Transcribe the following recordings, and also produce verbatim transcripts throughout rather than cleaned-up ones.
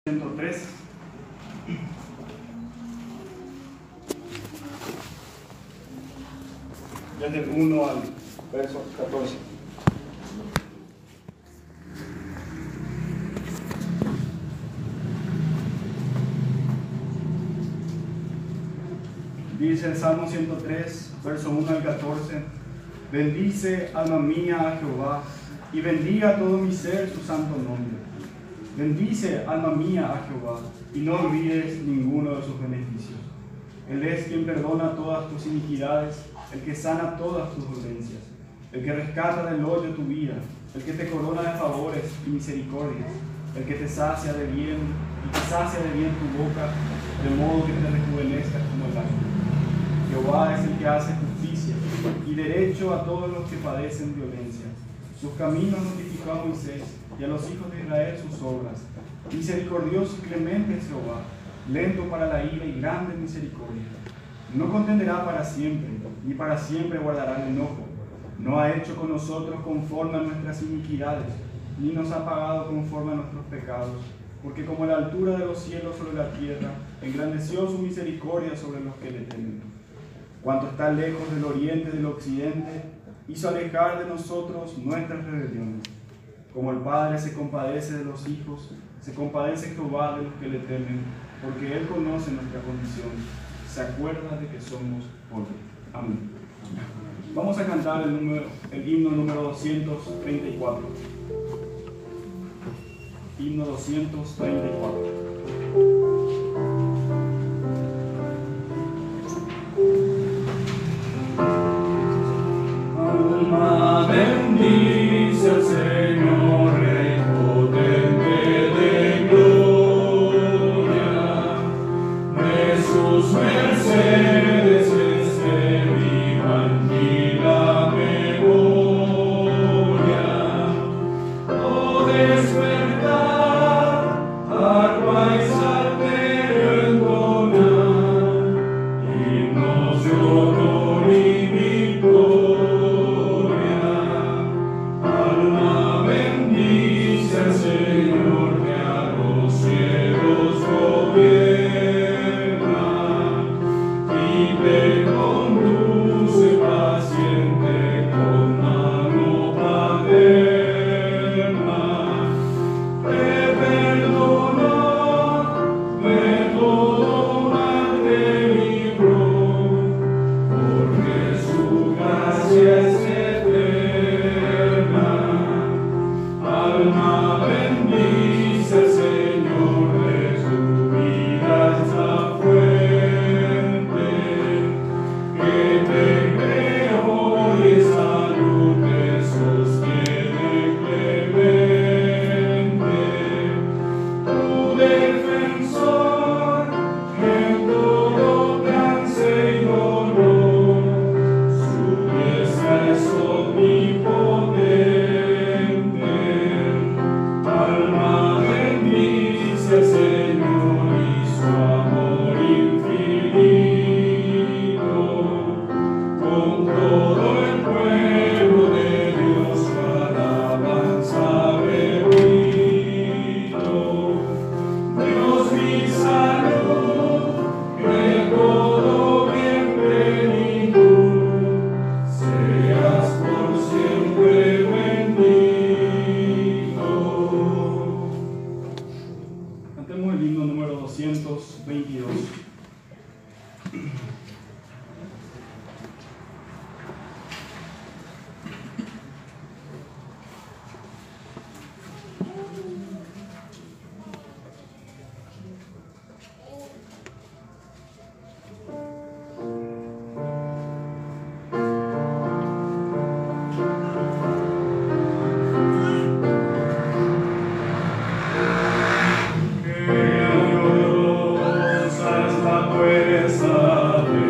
ciento tres. Desde el uno al verso catorce. Dice el Salmo ciento tres, verso uno al catorce: bendice, alma mía, a Jehová, y bendiga todo mi ser su santo nombre. Bendice, alma mía, a Jehová, y no olvides ninguno de sus beneficios. Él es quien perdona todas tus iniquidades, el que sana todas tus dolencias, el que rescata del hoyo tu vida, el que te corona de favores y misericordias, el que te sacia de bien y te sacia de bien tu boca, de modo que te rejuvenezcas como el águila. Jehová es el que hace justicia y derecho a todos los que padecen violencia. Sus caminos notificó a Moisés y a los hijos de Israel sus obras. Misericordioso y clemente es Jehová, lento para la ira y grande en misericordia. No contenderá para siempre, ni para siempre guardará el enojo. No ha hecho con nosotros conforme a nuestras iniquidades, ni nos ha pagado conforme a nuestros pecados. Porque como la altura de los cielos sobre la tierra, engrandeció su misericordia sobre los que le temen. Cuanto está lejos del oriente y del occidente, hizo alejar de nosotros nuestras rebeliones. Como el Padre se compadece de los hijos, se compadece Jehová de los que le temen, porque Él conoce nuestra condición, se acuerda de que somos pobres. Amén. Vamos a cantar el, número, el himno número doscientos treinta y cuatro. Himno doscientos treinta y cuatro. Alma bendice al Señor, Rey potente de gloria, de sus mercedes se vivan y la memoria. Oh, despertar, arpa y salterio entonar, himnos de honor y victoria. Gloriosa es la fuerza de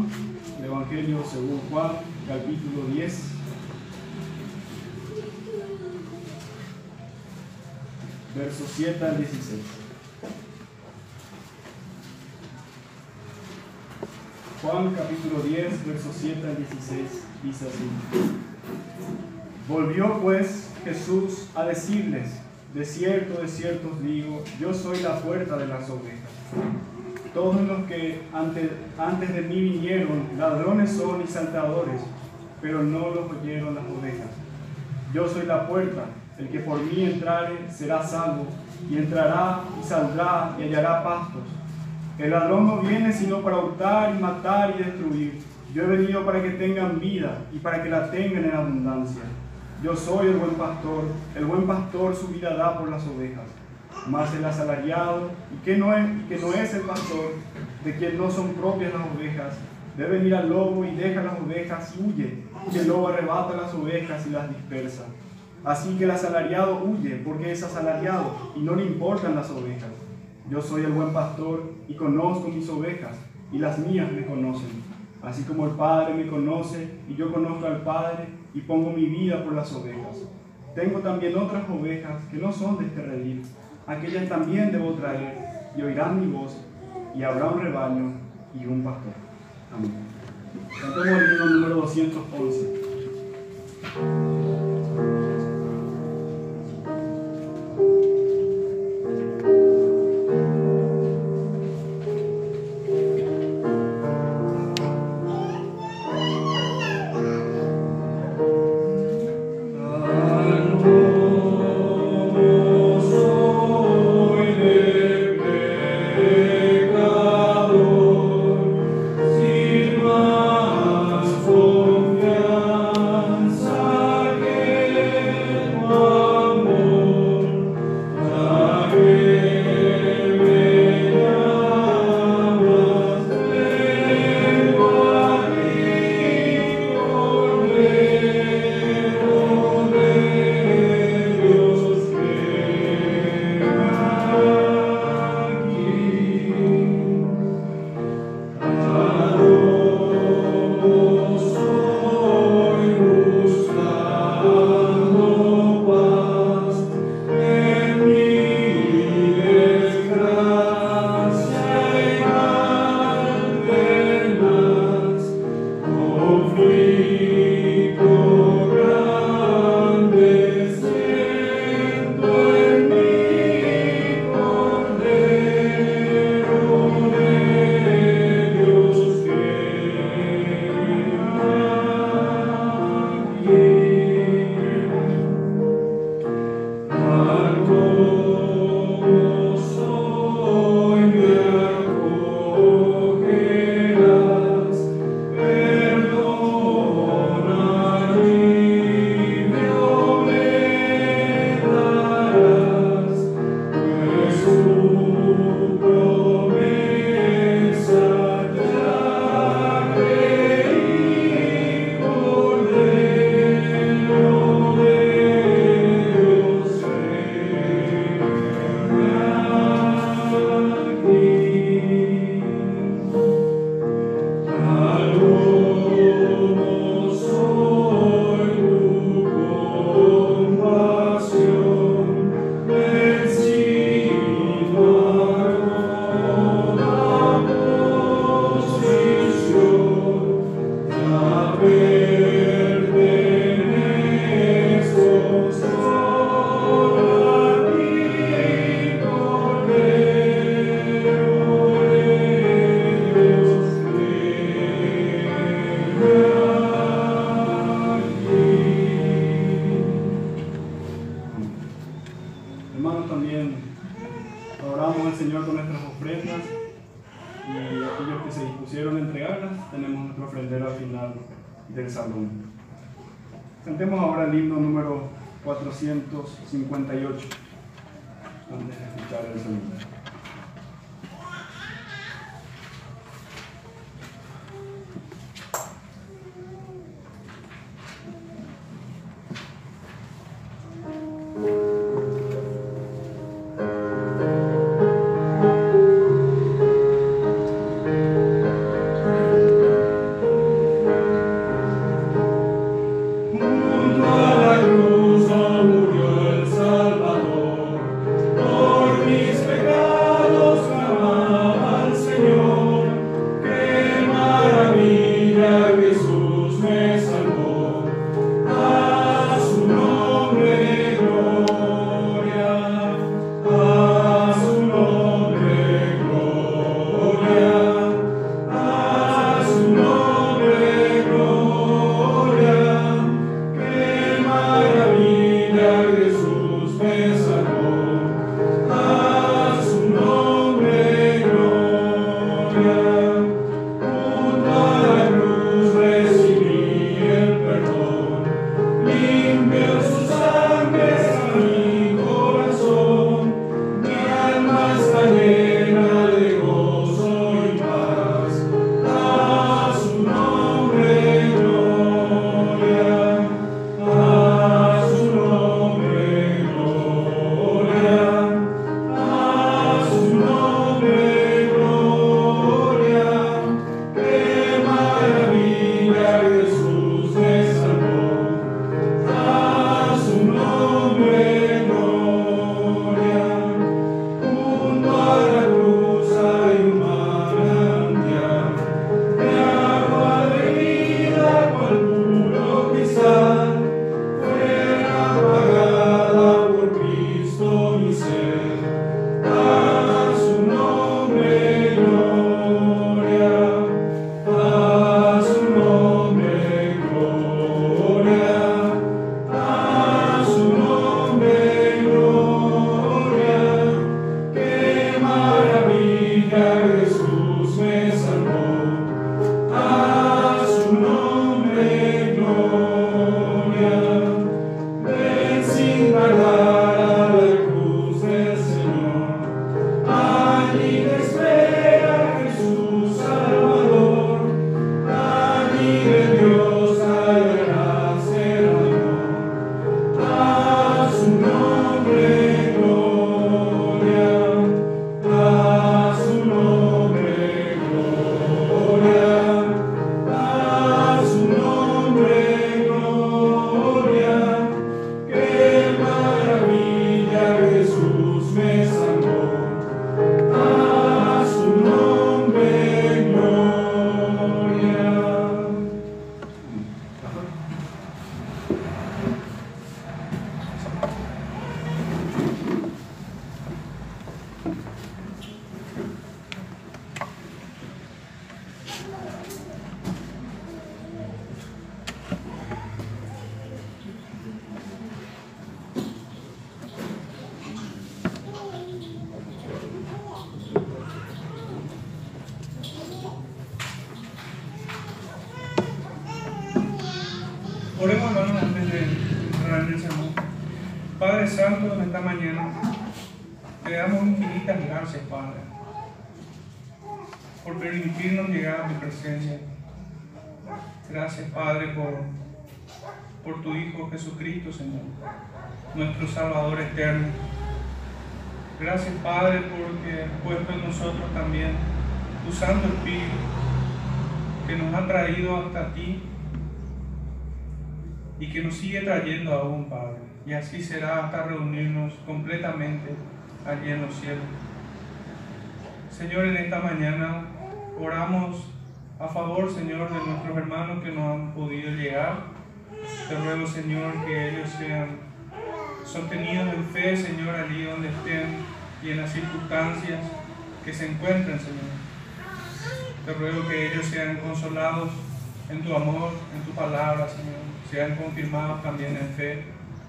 Juan, el Evangelio según Juan, capítulo diez. Versos siete al dieciséis. Juan capítulo diez, versos siete al dieciséis, dice así. Volvió pues Jesús a decirles: de cierto, de cierto os digo, yo soy la puerta de las ovejas. Todos los que antes, antes de mí vinieron, ladrones son y salteadores, pero no los oyeron las ovejas. Yo soy la puerta. El que por mí entrare será salvo, y entrará y saldrá y hallará pastos. El ladrón no viene sino para hurtar y matar y destruir. Yo he venido para que tengan vida y para que la tengan en abundancia. Yo soy el buen pastor, el buen pastor su vida da por las ovejas. Mas el asalariado, y que no es, y que no es el pastor, de quien no son propias las ovejas, debe venir al lobo y deja las ovejas y huye, y el lobo arrebata las ovejas y las dispersa. Así que el asalariado huye, porque es asalariado, y no le importan las ovejas. Yo soy el buen pastor, y conozco mis ovejas, y las mías me conocen. Así como el Padre me conoce, y yo conozco al Padre, y pongo mi vida por las ovejas. Tengo también otras ovejas que no son de este redil. Aquellas también debo traer, y oirán mi voz, y habrá un rebaño y un pastor. Amén. Cantemos el himno número doscientos once. Hermanos, también adoramos al Señor con nuestras ofrendas, y aquellos que se dispusieron a entregarlas, tenemos nuestro ofrendero al final del salón. Cantemos ahora el himno número cuatrocientos cincuenta y ocho antes de escuchar el sonido. Oremos, hermanos, antes de entrar en el sermón. Padre Santo, en esta mañana te damos infinitas gracias, Padre, por permitirnos llegar a tu presencia. Gracias, Padre, por, por tu Hijo Jesucristo, Señor, nuestro Salvador eterno. Gracias, Padre, porque has puesto en nosotros también tu Santo Espíritu, que nos ha traído hasta ti y que nos sigue trayendo aún, Padre. Y así será hasta reunirnos completamente allí en los cielos. Señor, en esta mañana oramos a favor, Señor, de nuestros hermanos que no han podido llegar. Te ruego, Señor, que ellos sean sostenidos en fe, Señor, allí donde estén y en las circunstancias que se encuentren, Señor. Te ruego que ellos sean consolados en tu amor, en tu palabra, Señor. Sean confirmados también en fe.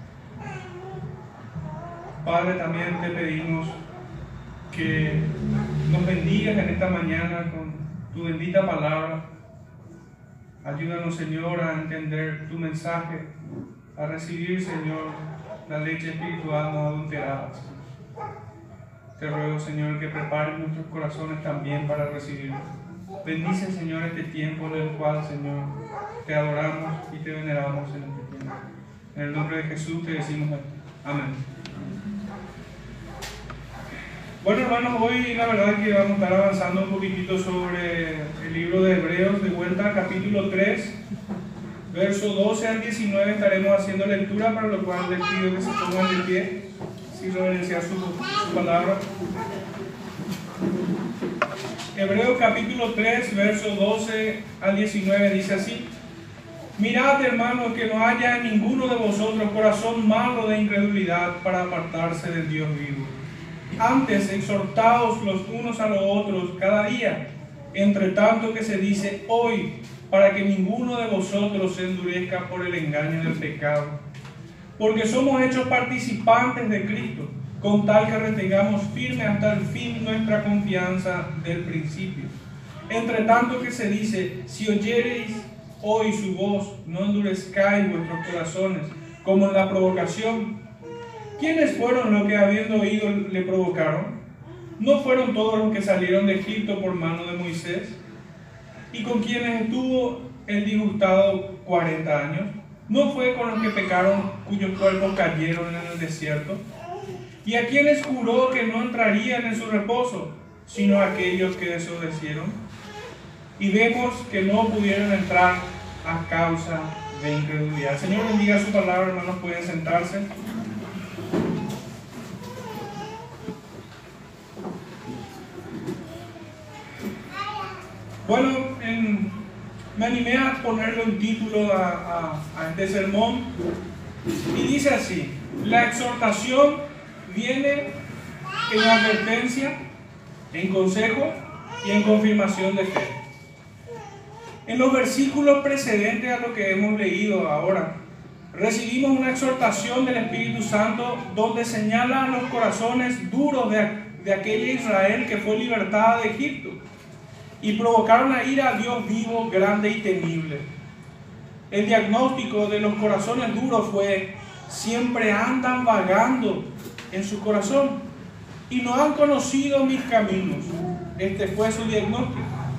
Padre, también te pedimos que nos bendigas en esta mañana con tu bendita palabra. Ayúdanos, Señor, a entender tu mensaje, a recibir, Señor, la leche espiritual no adulterada. Te ruego, Señor, que prepares nuestros corazones también para recibirlo. Bendice, Señor, este tiempo en el cual, Señor, te adoramos y te veneramos en este tiempo. En el nombre de Jesús te decimos amén. Bueno, hermanos, hoy la verdad que vamos a estar avanzando un poquitito sobre el libro de Hebreos, de vuelta al capítulo tres, verso doce al diecinueve, estaremos haciendo lectura, para lo cual les pido que se pongan de pie, si reverenciar su, su palabra. Hebreos capítulo tres, verso doce al diecinueve dice así: Mirad, hermanos, que no haya en ninguno de vosotros corazón malo de incredulidad para apartarse del Dios vivo. Antes, exhortaos los unos a los otros cada día, entre tanto que se dice hoy, para que ninguno de vosotros se endurezca por el engaño del pecado. Porque somos hechos participantes de Cristo, con tal que retengamos firme hasta el fin nuestra confianza del principio. Entre tanto que se dice, si oyereis hoy su voz, no endurezcáis vuestros corazones, como en la provocación. ¿Quiénes fueron los que habiendo oído le provocaron? ¿No fueron todos los que salieron de Egipto por mano de Moisés? ¿Y con quienes estuvo el disgustado cuarenta años? ¿No fue con los que pecaron, cuyos cuerpos cayeron en el desierto? ¿Y a quienes juró que no entrarían en su reposo, sino a aquellos que desobedecieron? Y vemos que no pudieron entrar a causa de incredulidad. Señor, bendiga su palabra, hermanos, pueden sentarse. Bueno, en, me animé a ponerle un título a, a, a este sermón y dice así: la exhortación viene en advertencia, en consejo y en confirmación de fe. En los versículos precedentes a lo que hemos leído ahora, recibimos una exhortación del Espíritu Santo donde señala los corazones duros de, de aquella Israel que fue libertada de Egipto y provocaron a ira a Dios vivo, grande y temible. El diagnóstico de los corazones duros fue: siempre andan vagando en su corazón y no han conocido mis caminos. Este fue su diagnóstico.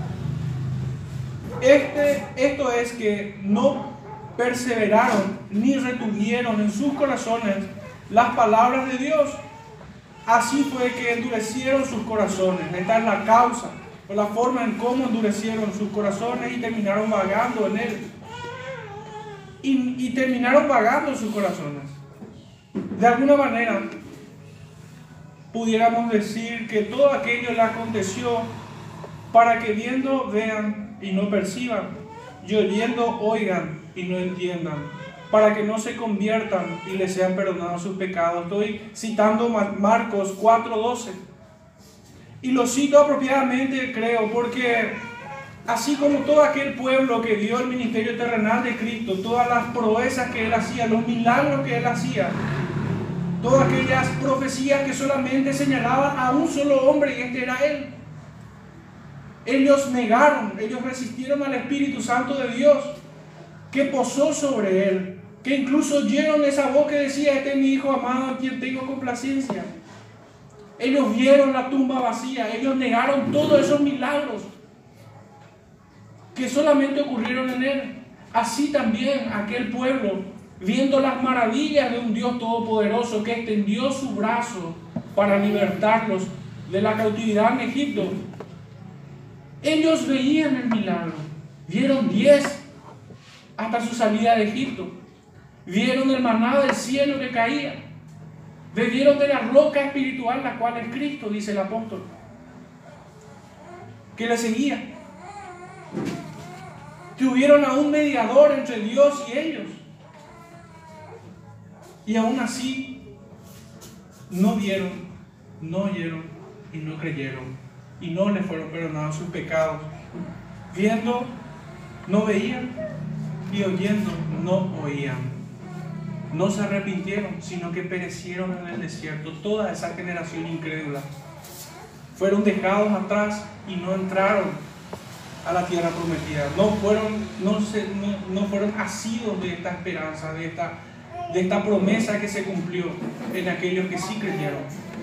Este, esto es que no perseveraron ni retuvieron en sus corazones las palabras de Dios. Así fue que endurecieron sus corazones. Esta es la causa, o la forma en cómo endurecieron sus corazones y terminaron vagando en él. Y, y terminaron vagando en sus corazones. De alguna manera, pudiéramos decir que todo aquello le aconteció para que viendo vean y no perciban, y oyendo oigan y no entiendan, para que no se conviertan y les sean perdonados sus pecados. Estoy citando Marcos cuatro doce. Y lo cito apropiadamente, creo, porque así como todo aquel pueblo que vio el ministerio terrenal de Cristo, todas las proezas que Él hacía, los milagros que Él hacía, todas aquellas profecías que solamente señalaban a un solo hombre, y este era Él. Ellos negaron, ellos resistieron al Espíritu Santo de Dios, que posó sobre él, que incluso oyeron esa voz que decía: este es mi hijo amado en quien tengo complacencia. Ellos vieron la tumba vacía, ellos negaron todos esos milagros que solamente ocurrieron en él. Así también aquel pueblo, viendo las maravillas de un Dios todopoderoso que extendió su brazo para libertarlos de la cautividad en Egipto, ellos veían el milagro. Vieron diez hasta su salida de Egipto. Vieron el maná del cielo que caía. Bebieron de la roca espiritual, la cual es Cristo, dice el apóstol, que le seguía. Tuvieron a un mediador entre Dios y ellos. Y aún así, no vieron, no oyeron y no creyeron. Y no les fueron perdonados sus pecados. Viendo, no veían, y oyendo, no oían. No se arrepintieron, sino que perecieron en el desierto. Toda esa generación incrédula fueron dejados atrás y no entraron a la tierra prometida. No fueron, no se, no, no fueron asidos de esta esperanza, de esta, de esta promesa que se cumplió en aquellos que sí creyeron.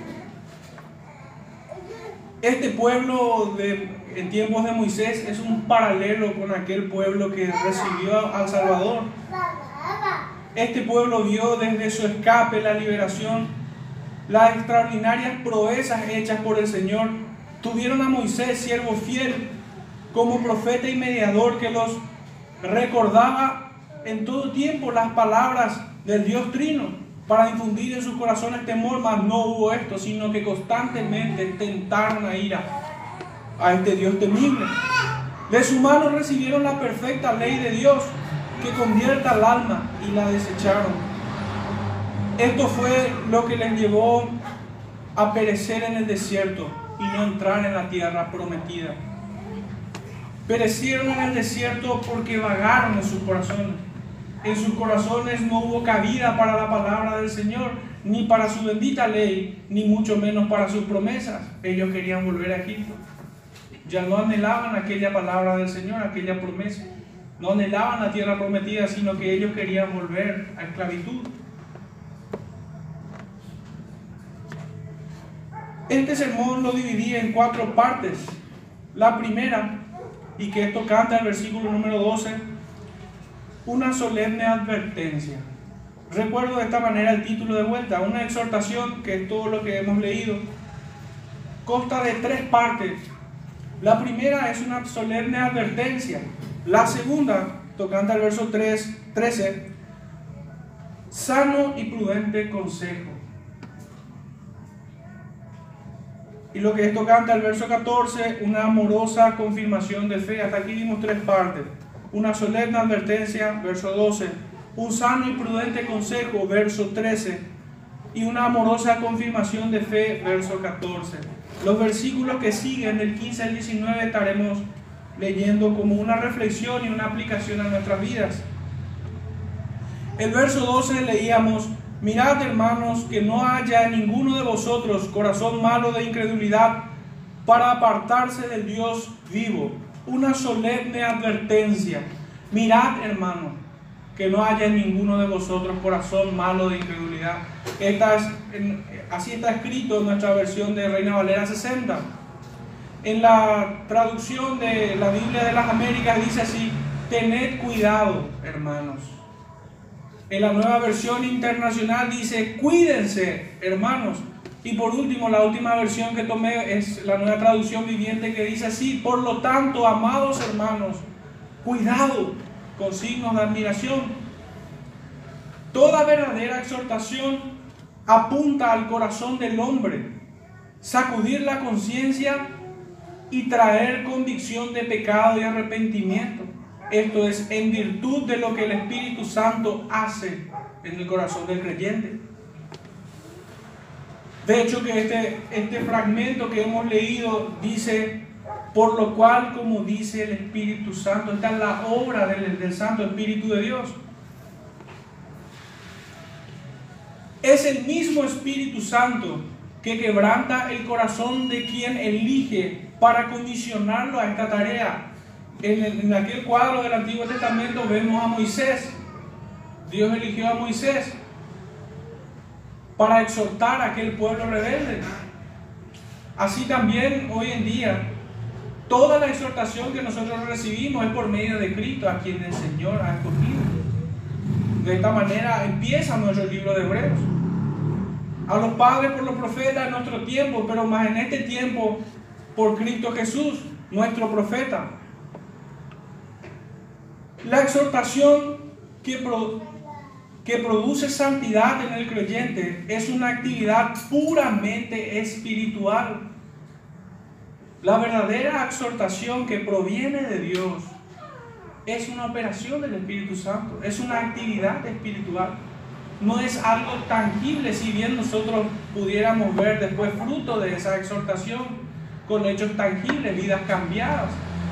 Este pueblo de, en tiempos de Moisés es un paralelo con aquel pueblo que recibió al Salvador. Este pueblo vio desde su escape, la liberación, las extraordinarias proezas hechas por el Señor. Tuvieron a Moisés, siervo fiel, como profeta y mediador, que los recordaba en todo tiempo las palabras del Dios Trino, para infundir en sus corazones temor. Mas no hubo esto, sino que constantemente tentaron a ir a, a este Dios temible. De su mano recibieron la perfecta ley de Dios, que convierte al alma, y la desecharon. Esto fue lo que les llevó a perecer en el desierto y no entrar en la tierra prometida. Perecieron en el desierto porque vagaron en sus corazones. En sus corazones no hubo cabida para la palabra del Señor, ni para su bendita ley, ni mucho menos para sus promesas. Ellos querían volver a Egipto. Ya no anhelaban aquella palabra del Señor, aquella promesa. No anhelaban la tierra prometida, sino que ellos querían volver a esclavitud. Este sermón lo dividí en cuatro partes. La primera, y que esto canta el versículo número doce, una solemne advertencia. Recuerdo de esta manera el título de vuelta: una exhortación, que es todo lo que hemos leído. Consta de tres partes. La primera es una solemne advertencia. La segunda, tocante al verso tres, trece, sano y prudente consejo. Y lo que es tocante al verso catorce, una amorosa confirmación de fe. Hasta aquí dimos tres partes. Una solemne advertencia, verso doce, un sano y prudente consejo, verso trece, y una amorosa confirmación de fe, verso catorce. Los versículos que siguen, del quince al diecinueve, estaremos leyendo como una reflexión y una aplicación a nuestras vidas. El verso doce leíamos: mirad, hermanos, que no haya en ninguno de vosotros corazón malo de incredulidad, para apartarse del Dios vivo. Una solemne advertencia. Mirad, hermanos, que no haya en ninguno de vosotros corazón malo de incredulidad. Esta es, en, así está escrito en nuestra versión de Reina Valera sesenta. En la traducción de la Biblia de las Américas dice así: tened cuidado, hermanos. En la Nueva Versión Internacional dice: cuídense, hermanos. Y por último, la última versión que tomé es la Nueva Traducción Viviente, que dice así: por lo tanto, amados hermanos, cuidado, con signos de admiración. Toda verdadera exhortación apunta al corazón del hombre, sacudir la conciencia y traer convicción de pecado y arrepentimiento. Esto es en virtud de lo que el Espíritu Santo hace en el corazón del creyente. De hecho, que este, este fragmento que hemos leído dice: por lo cual, como dice el Espíritu Santo. Esta es la obra del, del Santo Espíritu de Dios. Es el mismo Espíritu Santo que quebranta el corazón de quien elige para condicionarlo a esta tarea en, el, en aquel cuadro del Antiguo Testamento vemos a Moisés. Dios eligió a Moisés para exhortar a aquel pueblo rebelde. Así también hoy en día, toda la exhortación que nosotros recibimos es por medio de Cristo, a quien el Señor ha escogido. De esta manera empieza nuestro libro de Hebreos. A los padres por los profetas en nuestro tiempo, pero más en este tiempo por Cristo Jesús, nuestro profeta. La exhortación que, pro, que produce santidad en el creyente es una actividad puramente espiritual. La verdadera exhortación que proviene de Dios es una operación del Espíritu Santo, es una actividad espiritual. No es algo tangible, si bien nosotros pudiéramos ver después fruto de esa exhortación con hechos tangibles, vidas cambiadas.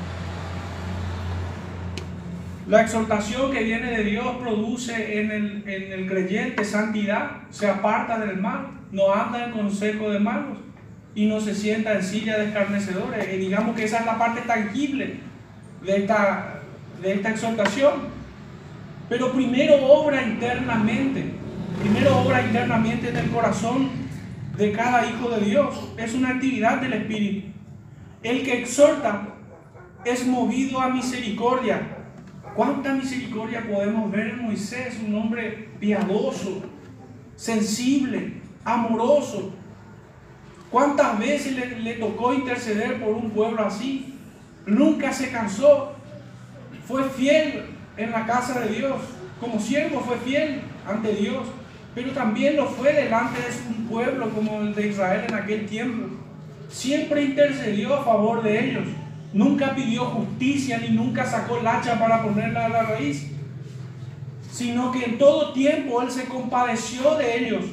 La exhortación que viene de Dios produce en el, en el creyente santidad, se aparta del mal, no anda en consejo de malos y no se sienta en silla de escarnecedores. Y digamos que esa es la parte tangible de esta, de esta exhortación. Pero primero obra internamente, primero obra internamente en el corazón de cada hijo de Dios. Es una actividad del Espíritu. El que exhorta es movido a misericordia. ¿Cuánta misericordia podemos ver en Moisés? Un hombre piadoso, sensible, amoroso. ¿Cuántas veces le, le tocó interceder por un pueblo así? Nunca se cansó. Fue fiel en la casa de Dios. Como siervo fue fiel ante Dios. Pero también lo fue delante de un pueblo como el de Israel en aquel tiempo. Siempre intercedió a favor de ellos. Nunca pidió justicia ni nunca sacó el hacha para ponerla a la raíz, sino que en todo tiempo Él se compadeció de ellos.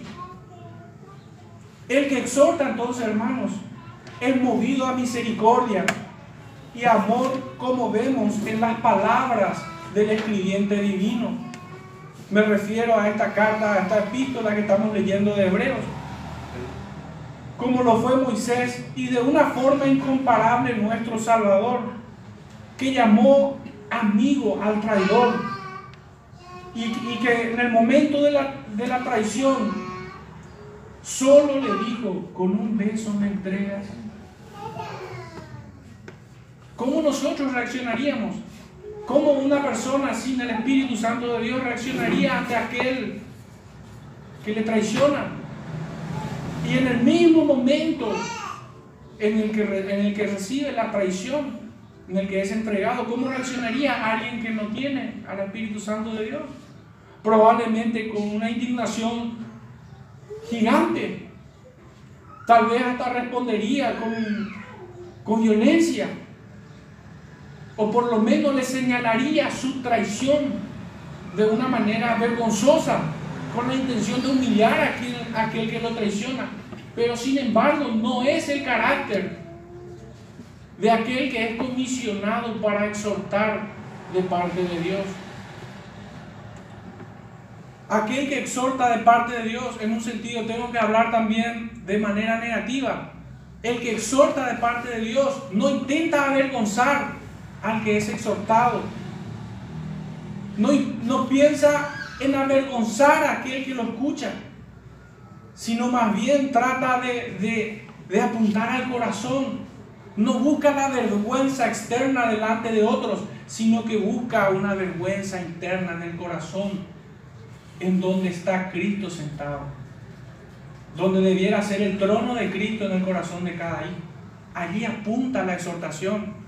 El que exhorta entonces, hermanos, es movido a misericordia y amor, como vemos en las palabras del escribiente divino. Me refiero a esta carta, a esta epístola que estamos leyendo de Hebreos. Como lo fue Moisés, y de una forma incomparable nuestro Salvador, que llamó amigo al traidor, y, y que en el momento de la, de la traición solo le dijo: con un beso me entregas. ¿Cómo nosotros reaccionaríamos? ¿Cómo una persona sin el Espíritu Santo de Dios reaccionaría ante aquel que le traiciona? Y en el mismo momento en el, que, en el que recibe la traición, en el que es entregado, ¿cómo reaccionaría alguien que no tiene al Espíritu Santo de Dios? Probablemente con una indignación gigante. Tal vez hasta respondería con, con violencia. O por lo menos le señalaría su traición de una manera vergonzosa, con la intención de humillar a aquel, a aquel que lo traiciona. Pero sin embargo no es el carácter de aquel que es comisionado para exhortar de parte de Dios. Aquel que exhorta de parte de Dios, en un sentido tengo que hablar también de manera negativa. El que exhorta de parte de Dios no intenta avergonzar al que es exhortado. No, no piensa en avergonzar a aquel que lo escucha, sino más bien trata de, de, de apuntar al corazón. No busca la vergüenza externa delante de otros, sino que busca una vergüenza interna en el corazón, en donde está Cristo sentado, donde debiera ser el trono de Cristo en el corazón de cada hijo. Allí apunta la exhortación.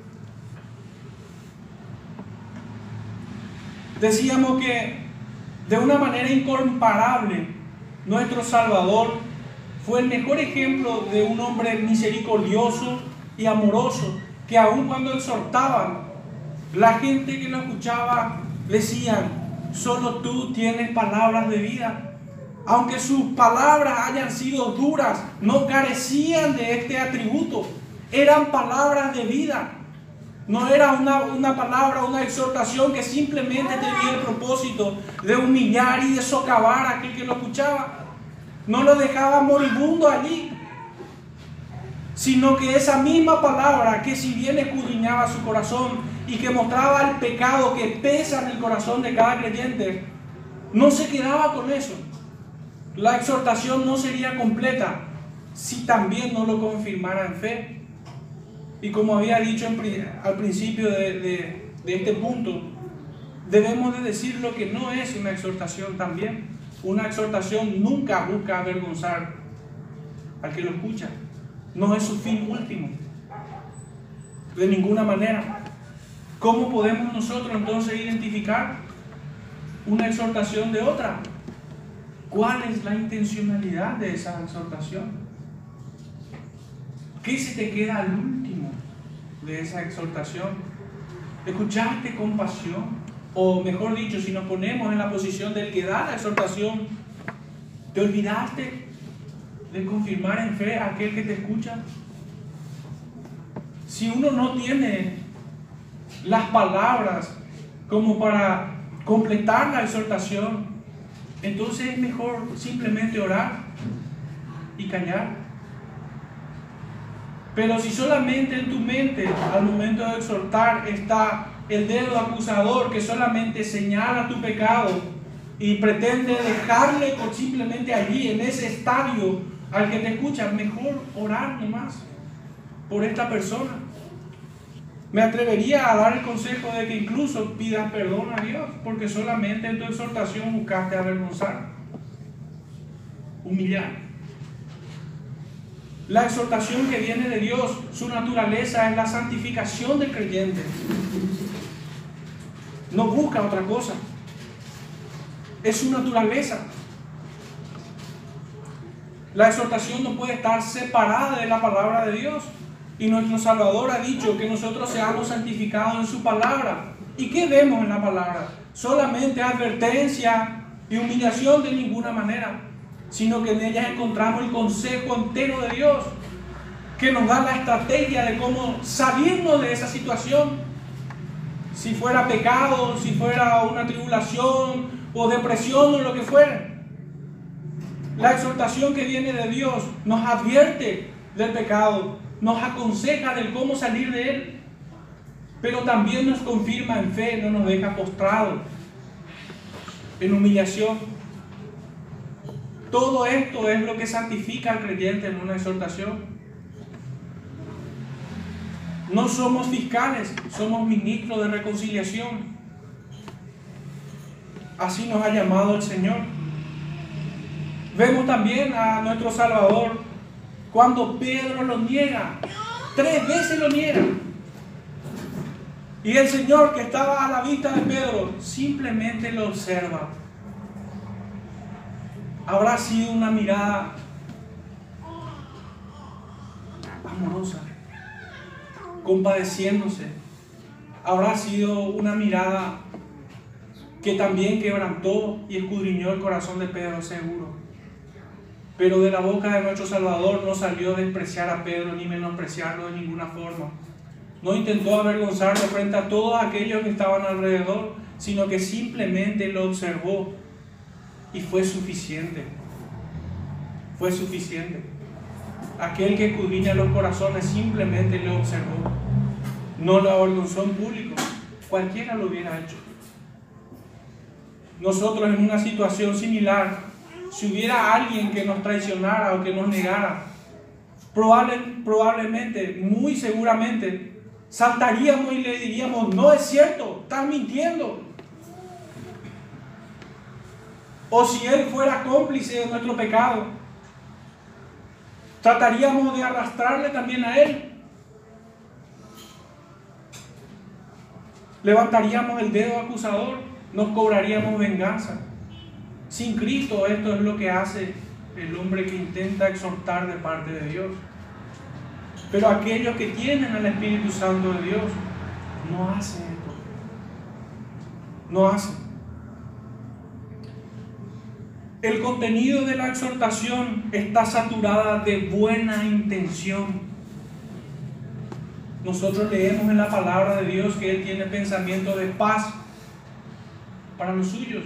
Decíamos que de una manera incomparable, nuestro Salvador fue el mejor ejemplo de un hombre misericordioso y amoroso, que aun cuando exhortaba, la gente que lo escuchaba decían: solo tú tienes palabras de vida. Aunque sus palabras hayan sido duras, no carecían de este atributo. Eran palabras de vida. No era una, una palabra, una exhortación que simplemente tenía el propósito de humillar y de socavar a aquel que lo escuchaba. No lo dejaba moribundo allí, sino que esa misma palabra, que si bien escudriñaba su corazón y que mostraba el pecado que pesa en el corazón de cada creyente, no se quedaba con eso. La exhortación no sería completa si también no lo confirmara en fe. Y como había dicho en, al principio de, de, de este punto, debemos de decir lo que no es una exhortación también. Una exhortación nunca busca avergonzar al que lo escucha. No es su fin último. De ninguna manera. ¿Cómo podemos nosotros entonces identificar una exhortación de otra? ¿Cuál es la intencionalidad de esa exhortación? ¿Qué se te queda al último de esa exhortación? ¿Escuchaste con pasión? O mejor dicho, si nos ponemos en la posición del que da la exhortación, ¿te olvidaste de confirmar en fe a aquel que te escucha? Si uno no tiene las palabras como para completar la exhortación, entonces es mejor simplemente orar y callar. Pero si solamente en tu mente al momento de exhortar está el dedo acusador que solamente señala tu pecado y pretende dejarle simplemente allí en ese estadio al que te escucha, mejor orar nomás por esta persona. Me atrevería a dar el consejo de que incluso pidas perdón a Dios, porque solamente en tu exhortación buscaste avergonzar, humillar. La exhortación que viene de Dios, su naturaleza es la santificación del creyente. No busca otra cosa. Es su naturaleza. La exhortación no puede estar separada de la palabra de Dios. Y nuestro Salvador ha dicho que nosotros seamos santificados en su palabra. ¿Y qué vemos en la palabra? Solamente advertencia y humillación de ninguna manera, sino que en ella encontramos el consejo entero de Dios, que nos da la estrategia de cómo salirnos de esa situación. Si fuera pecado, si fuera una tribulación o depresión o lo que fuera. La exhortación que viene de Dios nos advierte del pecado, nos aconseja del cómo salir de él, pero también nos confirma en fe, no nos deja postrados en humillación. Todo esto es lo que santifica al creyente en una exhortación. No somos fiscales, somos ministros de reconciliación. Así nos ha llamado el Señor. Vemos también a nuestro Salvador cuando Pedro lo niega, tres veces lo niega. Y el Señor, que estaba a la vista de Pedro, simplemente lo observa. Habrá sido una mirada amorosa, compadeciéndose. Habrá sido una mirada que también quebrantó y escudriñó el corazón de Pedro, seguro. Pero de la boca de nuestro Salvador no salió a despreciar a Pedro ni menospreciarlo de ninguna forma. No intentó avergonzarlo frente a todos aquellos que estaban alrededor, sino que simplemente lo observó y fue suficiente. Fue suficiente. Aquel que escudriña los corazones simplemente lo observó. No lo avergonzó en público. Cualquiera lo hubiera hecho. Nosotros en una situación similar, si hubiera alguien que nos traicionara o que nos negara, probable, probablemente, muy seguramente, saltaríamos y le diríamos: no es cierto, estás mintiendo. O si él fuera cómplice de nuestro pecado, trataríamos de arrastrarle también a él. Levantaríamos el dedo acusador, nos cobraríamos venganza. Sin Cristo, esto es lo que hace el hombre que intenta exhortar de parte de Dios. Pero aquellos que tienen al Espíritu Santo de Dios no hacen esto. No hacen. El contenido de la exhortación está saturada de buena intención. Nosotros leemos en la palabra de Dios que Él tiene pensamiento de paz para los suyos.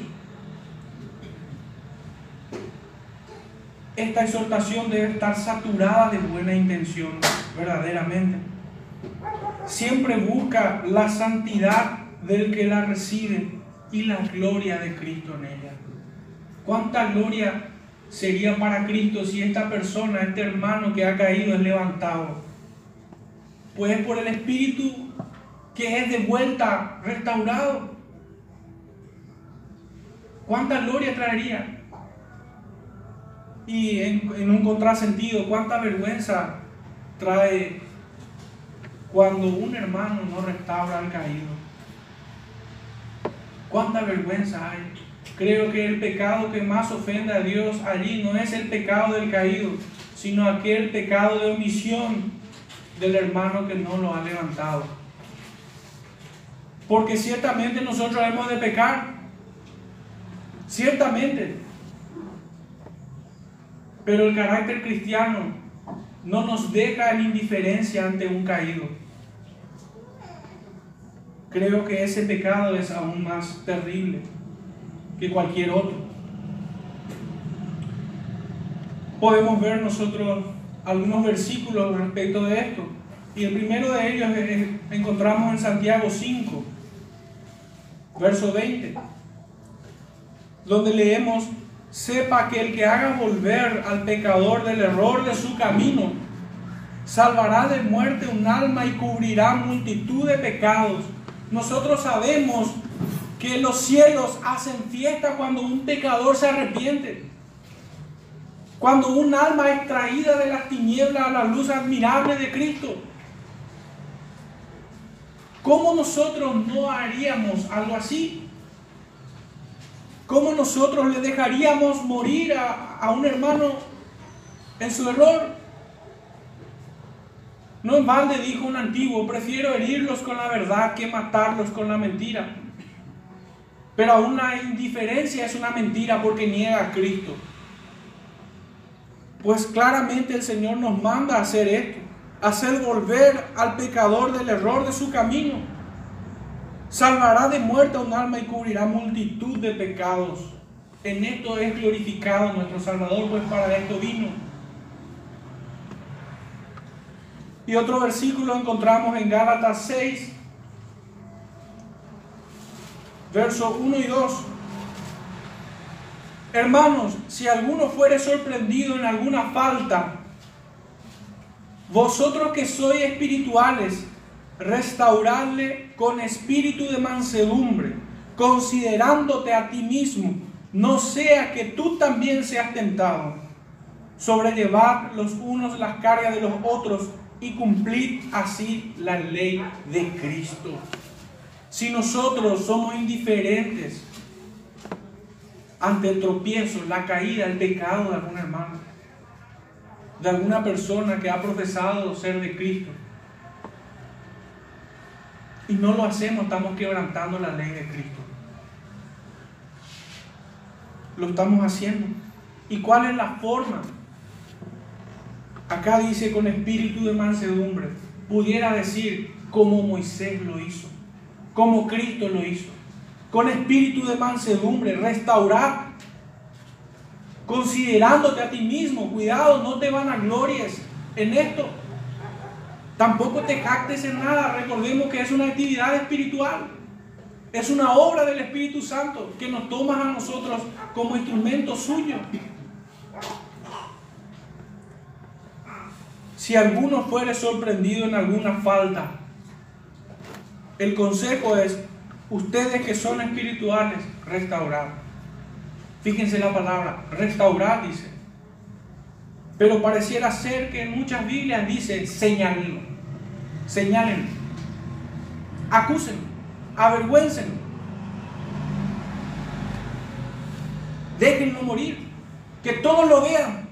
Esta exhortación debe estar saturada de buena intención, verdaderamente. siempre busca la santidad del que la recibe y la gloria de Cristo en ella. ¿Cuánta gloria sería para Cristo si esta persona, este hermano que ha caído, es levantado? Pues por el Espíritu que es de vuelta restaurado. ¿Cuánta gloria traería? Y en, en un contrasentido, ¿cuánta vergüenza trae cuando un hermano no restaura al caído? ¿Cuánta vergüenza hay? Creo que el pecado que más ofende a Dios allí no es el pecado del caído, sino aquel pecado de omisión del hermano que no lo ha levantado. Porque ciertamente nosotros hemos de pecar, ciertamente, pero el carácter cristiano no nos deja en indiferencia ante un caído. Creo que ese pecado es aún más terrible que cualquier otro. Podemos ver nosotros algunos versículos respecto de esto, y el primero de ellos es, encontramos en Santiago cinco, verso veinte, donde leemos: sepa que el que haga volver al pecador del error de su camino, salvará de muerte un alma y cubrirá multitud de pecados. Nosotros sabemos que los cielos hacen fiesta cuando un pecador se arrepiente, cuando un alma es traída de las tinieblas a la luz admirable de Cristo. ¿Cómo nosotros no haríamos algo así? ¿Cómo nosotros le dejaríamos morir a, a un hermano en su error? No en balde dijo un antiguo: prefiero herirlos con la verdad que matarlos con la mentira. Pero aún la indiferencia es una mentira, porque niega a Cristo. Pues claramente el Señor nos manda a hacer esto, hacer volver al pecador del error de su camino. Salvará de muerte a un alma y cubrirá multitud de pecados. En esto es glorificado nuestro Salvador, pues para esto vino. Y otro versículo encontramos en Gálatas seis, versos uno y dos. Hermanos, si alguno fuere sorprendido en alguna falta, vosotros que sois espirituales, restauradle con espíritu de mansedumbre, considerándote a ti mismo, no sea que tú también seas tentado. Sobrellevad los unos las cargas de los otros y cumplid así la ley de Cristo. Si nosotros somos indiferentes ante el tropiezo, la caída, el pecado de algún hermano, de alguna persona que ha profesado ser de Cristo, y no lo hacemos, estamos quebrantando la ley de Cristo. Lo estamos haciendo. ¿Y cuál es la forma? Acá dice con espíritu de mansedumbre. Pudiera decir como Moisés lo hizo, como Cristo lo hizo. Con espíritu de mansedumbre, restaurar, considerándote a ti mismo. Cuidado, no te vanaglories en esto. Tampoco te jactes en nada. Recordemos que es una actividad espiritual. Es una obra del Espíritu Santo que nos toma a nosotros como instrumento suyo. Si alguno fuere sorprendido en alguna falta, el consejo es: ustedes que son espirituales, restaurar. Fíjense la palabra, restaurar dice. Pero pareciera ser que en muchas Biblias dice señalen, señalen, acusen, avergüencen, déjenlo morir, que todos lo vean.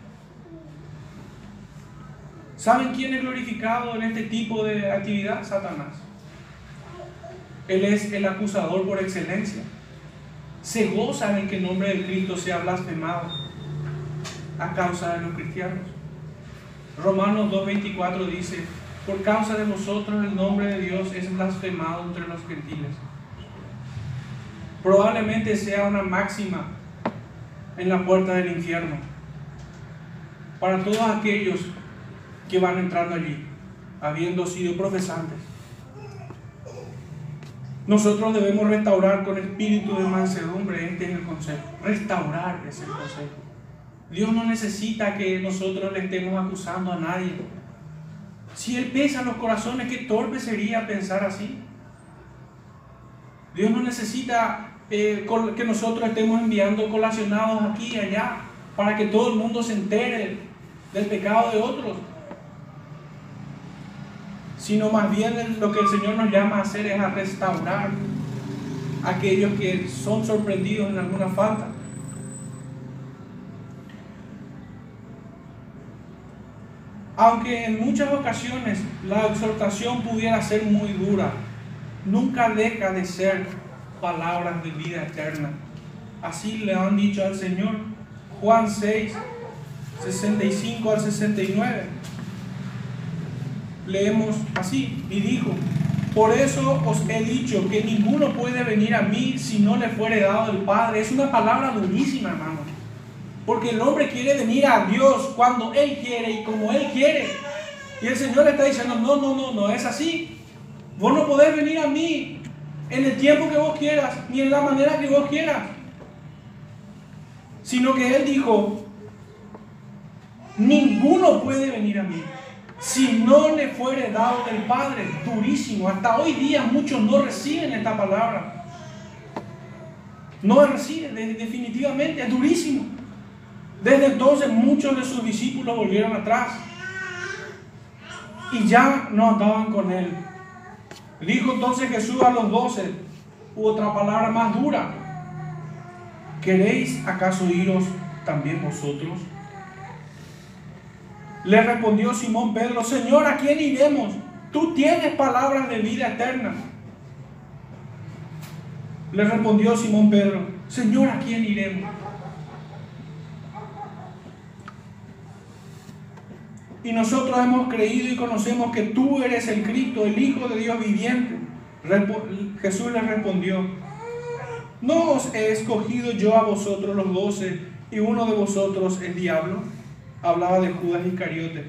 ¿Saben quién es glorificado en este tipo de actividad? Satanás. Él es el acusador por excelencia. Se goza en que el nombre de Cristo sea blasfemado a causa de los cristianos. Romanos dos veinticuatro dice: por causa de vosotros el nombre de Dios es blasfemado entre los gentiles. Probablemente sea una máxima en la puerta del infierno para todos aquellos que van entrando allí, habiendo sido profesantes, Nosotros debemos restaurar con espíritu de mansedumbre. Este es el consejo. Restaurar es el consejo. Dios no necesita que nosotros le estemos acusando a nadie. Si Él pesa los corazones, qué torpe sería pensar así. Dios no necesita eh, que nosotros estemos enviando colacionados aquí y allá para que todo el mundo se entere del pecado de otros, sino más bien lo que el Señor nos llama a hacer es a restaurar a aquellos que son sorprendidos en alguna falta. Aunque en muchas ocasiones la exhortación pudiera ser muy dura, nunca deja de ser palabras de vida eterna. Así le han dicho al Señor. Juan seis, sesenta y cinco al sesenta y nueve. Leemos así, y dijo: por eso os he dicho que ninguno puede venir a mí si no le fuere dado el Padre. Es una palabra durísima, hermano, porque el hombre quiere venir a Dios cuando Él quiere y como Él quiere, y el Señor le está diciendo: no, no, no, no es así. Vos no podés venir a mí en el tiempo que vos quieras, ni en la manera que vos quieras, sino que Él dijo: ninguno puede venir a mí si no le fuere dado del Padre. Durísimo. Hasta hoy día muchos no reciben esta palabra. No reciben, definitivamente, es durísimo. Desde entonces muchos de sus discípulos volvieron atrás y ya no andaban con Él. Dijo entonces Jesús a los doce, otra palabra más dura: ¿queréis acaso iros también vosotros? Le respondió Simón Pedro: Señor, ¿a quién iremos? Tú tienes palabras de vida eterna. Le respondió Simón Pedro: Señor, ¿a quién iremos? Y nosotros hemos creído y conocemos que tú eres el Cristo, el Hijo de Dios viviente. Jesús le respondió: ¿no os he escogido yo a vosotros los doce y uno de vosotros el diablo? Hablaba de Judas Iscariote.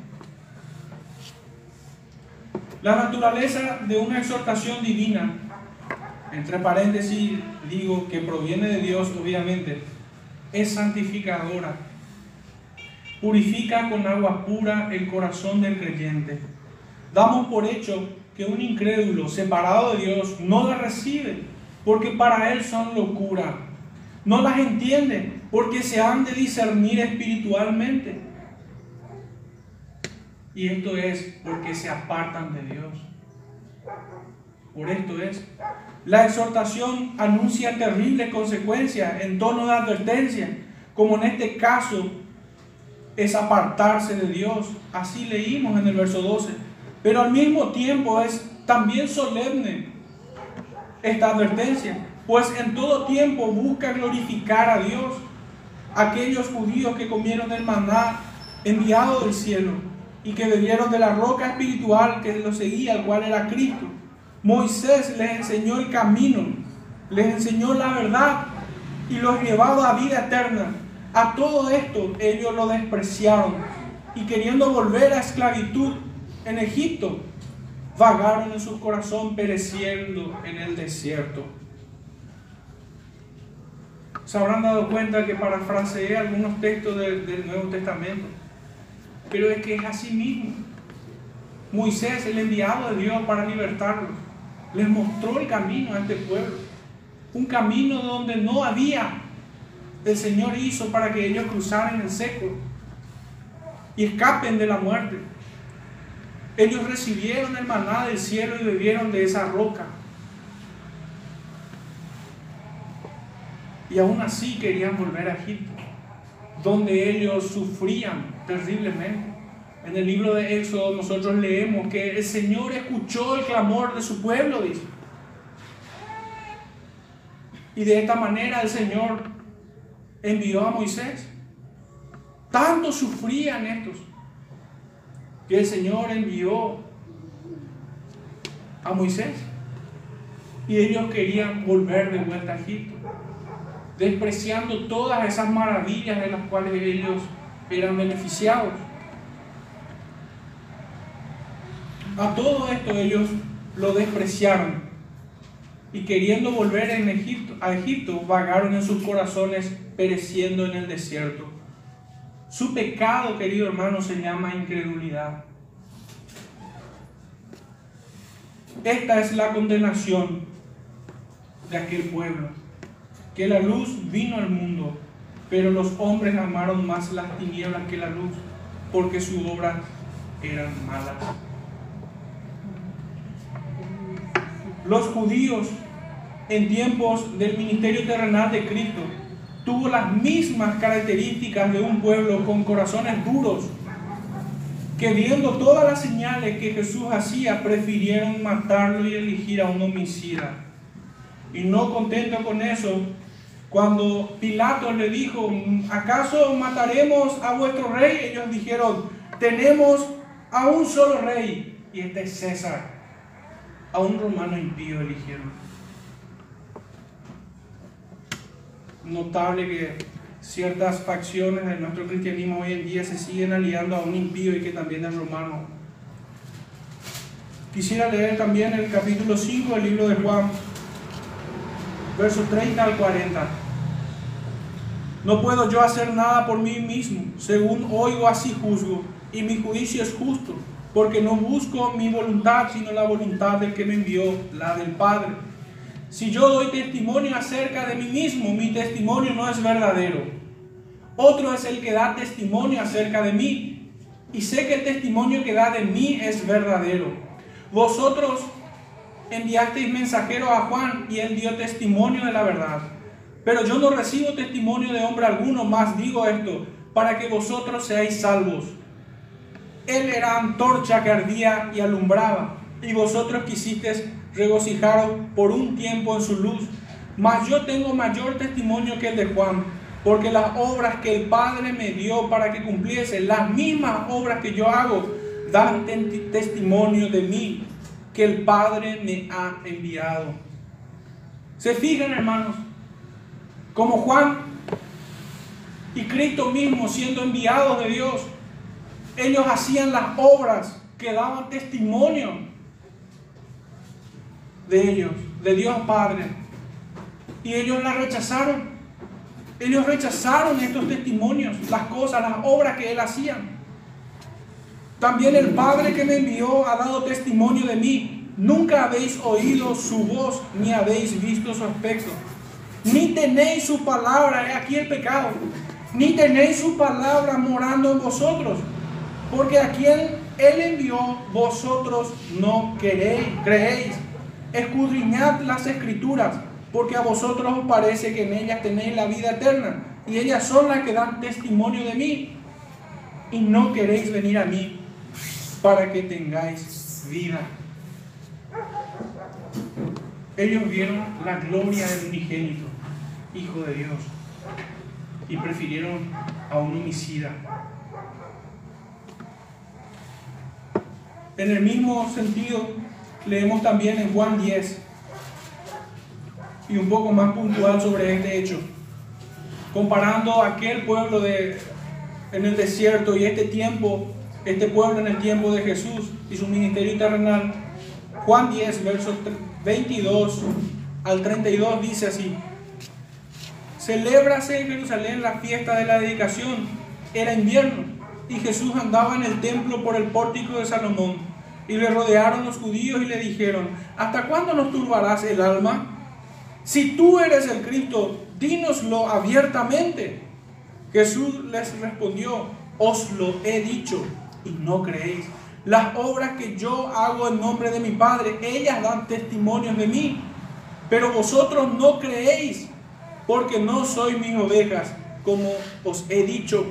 La naturaleza de una exhortación divina, entre paréntesis digo que proviene de Dios obviamente, es santificadora. Purifica con agua pura el corazón del creyente. Damos por hecho que un incrédulo separado de Dios no la recibe, porque para él son locura. No las entiende, porque se han de discernir espiritualmente. Y esto es porque se apartan de Dios. Por esto es. La exhortación anuncia terribles consecuencias en tono de advertencia, como en este caso es apartarse de Dios. Así leímos en el verso doce. Pero al mismo tiempo es también solemne esta advertencia, pues en todo tiempo busca glorificar a Dios. Aquellos judíos que comieron del maná enviado del cielo y que bebieron de la roca espiritual que los seguía, el cual era Cristo. Moisés les enseñó el camino, les enseñó la verdad y los llevaba a vida eterna. A todo esto ellos lo despreciaron y, queriendo volver a esclavitud en Egipto, vagaron en su corazón, pereciendo en el desierto. Se habrán dado cuenta que parafraseé algunos textos del, del Nuevo Testamento, pero es que es así mismo. Moisés, el enviado de Dios para libertarlos, les mostró el camino a este pueblo, un camino donde no había. El Señor hizo para que ellos cruzaran el seco y escapen de la muerte. Ellos recibieron el maná del cielo y bebieron de esa roca, y aún así querían volver a Egipto, donde ellos sufrían terriblemente. En el libro de Éxodo nosotros leemos que el Señor escuchó el clamor de su pueblo, dice, y de esta manera el Señor envió a Moisés. Tanto sufrían estos que el Señor envió a Moisés, y ellos querían volver de vuelta a Egipto, despreciando todas esas maravillas de las cuales ellos eran beneficiados. A todo esto ellos lo despreciaron y queriendo volver en Egipto, a Egipto, vagaron en sus corazones, pereciendo en el desierto. Su pecado, querido hermano, se llama incredulidad. Esta es la condenación de aquel pueblo, que la luz vino al mundo, pero los hombres amaron más las tinieblas que la luz, porque sus obras eran malas. Los judíos, en tiempos del ministerio terrenal de Cristo, tuvo las mismas características de un pueblo con corazones duros, que viendo todas las señales que Jesús hacía, prefirieron matarlo y elegir a un homicida. Y no contento con eso, cuando Pilato le dijo, ¿acaso mataremos a vuestro rey? Ellos dijeron, tenemos a un solo rey, y este es César. A un romano impío eligieron. Notable que ciertas facciones de nuestro cristianismo hoy en día se siguen aliando a un impío y que también es romano. Quisiera leer también el capítulo cinco del libro de Juan, versos treinta al cuarenta. No puedo yo hacer nada por mí mismo, según oigo así juzgo, y mi juicio es justo, porque no busco mi voluntad, sino la voluntad del que me envió, la del Padre. Si yo doy testimonio acerca de mí mismo, mi testimonio no es verdadero. Otro es el que da testimonio acerca de mí, y sé que el testimonio que da de mí es verdadero. Vosotros enviasteis mensajeros a Juan, y él dio testimonio de la verdad. Pero yo no recibo testimonio de hombre alguno, más digo esto, para que vosotros seáis salvos. Él era antorcha que ardía y alumbraba, y vosotros quisisteis regocijaros por un tiempo en su luz. Mas yo tengo mayor testimonio que el de Juan, porque las obras que el Padre me dio para que cumpliese, las mismas obras que yo hago, dan testimonio de mí, que el Padre me ha enviado. ¿Se fijan, hermanos? Como Juan y Cristo mismo, siendo enviados de Dios, ellos hacían las obras que daban testimonio de ellos, de Dios Padre, y ellos la rechazaron. Ellos rechazaron estos testimonios, las cosas, las obras que Él hacía. También el Padre que me envió ha dado testimonio de mí. Nunca habéis oído su voz, ni habéis visto su aspecto, ni tenéis su palabra, he aquí el pecado, ni tenéis su palabra morando en vosotros, porque a quien Él envió, vosotros no queréis, creéis. Escudriñad las Escrituras, porque a vosotros os parece que en ellas tenéis la vida eterna, y ellas son las que dan testimonio de mí, y no queréis venir a mí para que tengáis vida. Ellos vieron la gloria del unigénito, Hijo de Dios, y prefirieron a un homicida. En el mismo sentido, leemos también en Juan diez, y un poco más puntual sobre este hecho, comparando aquel pueblo de, en el desierto y este tiempo, este pueblo en el tiempo de Jesús y su ministerio terrenal. Juan diez, versos veintidós al treinta y dos dice así: Celébrase en Jerusalén la fiesta de la dedicación. Era invierno, y Jesús andaba en el templo por el pórtico de Salomón, y le rodearon los judíos y le dijeron: ¿hasta cuándo nos turbarás el alma? Si tú eres el Cristo, dínoslo abiertamente. Jesús les respondió: os lo he dicho, y no creéis. Las obras que yo hago en nombre de mi Padre, ellas dan testimonios de mí, pero vosotros no creéis, porque no sois mis ovejas, como os he dicho.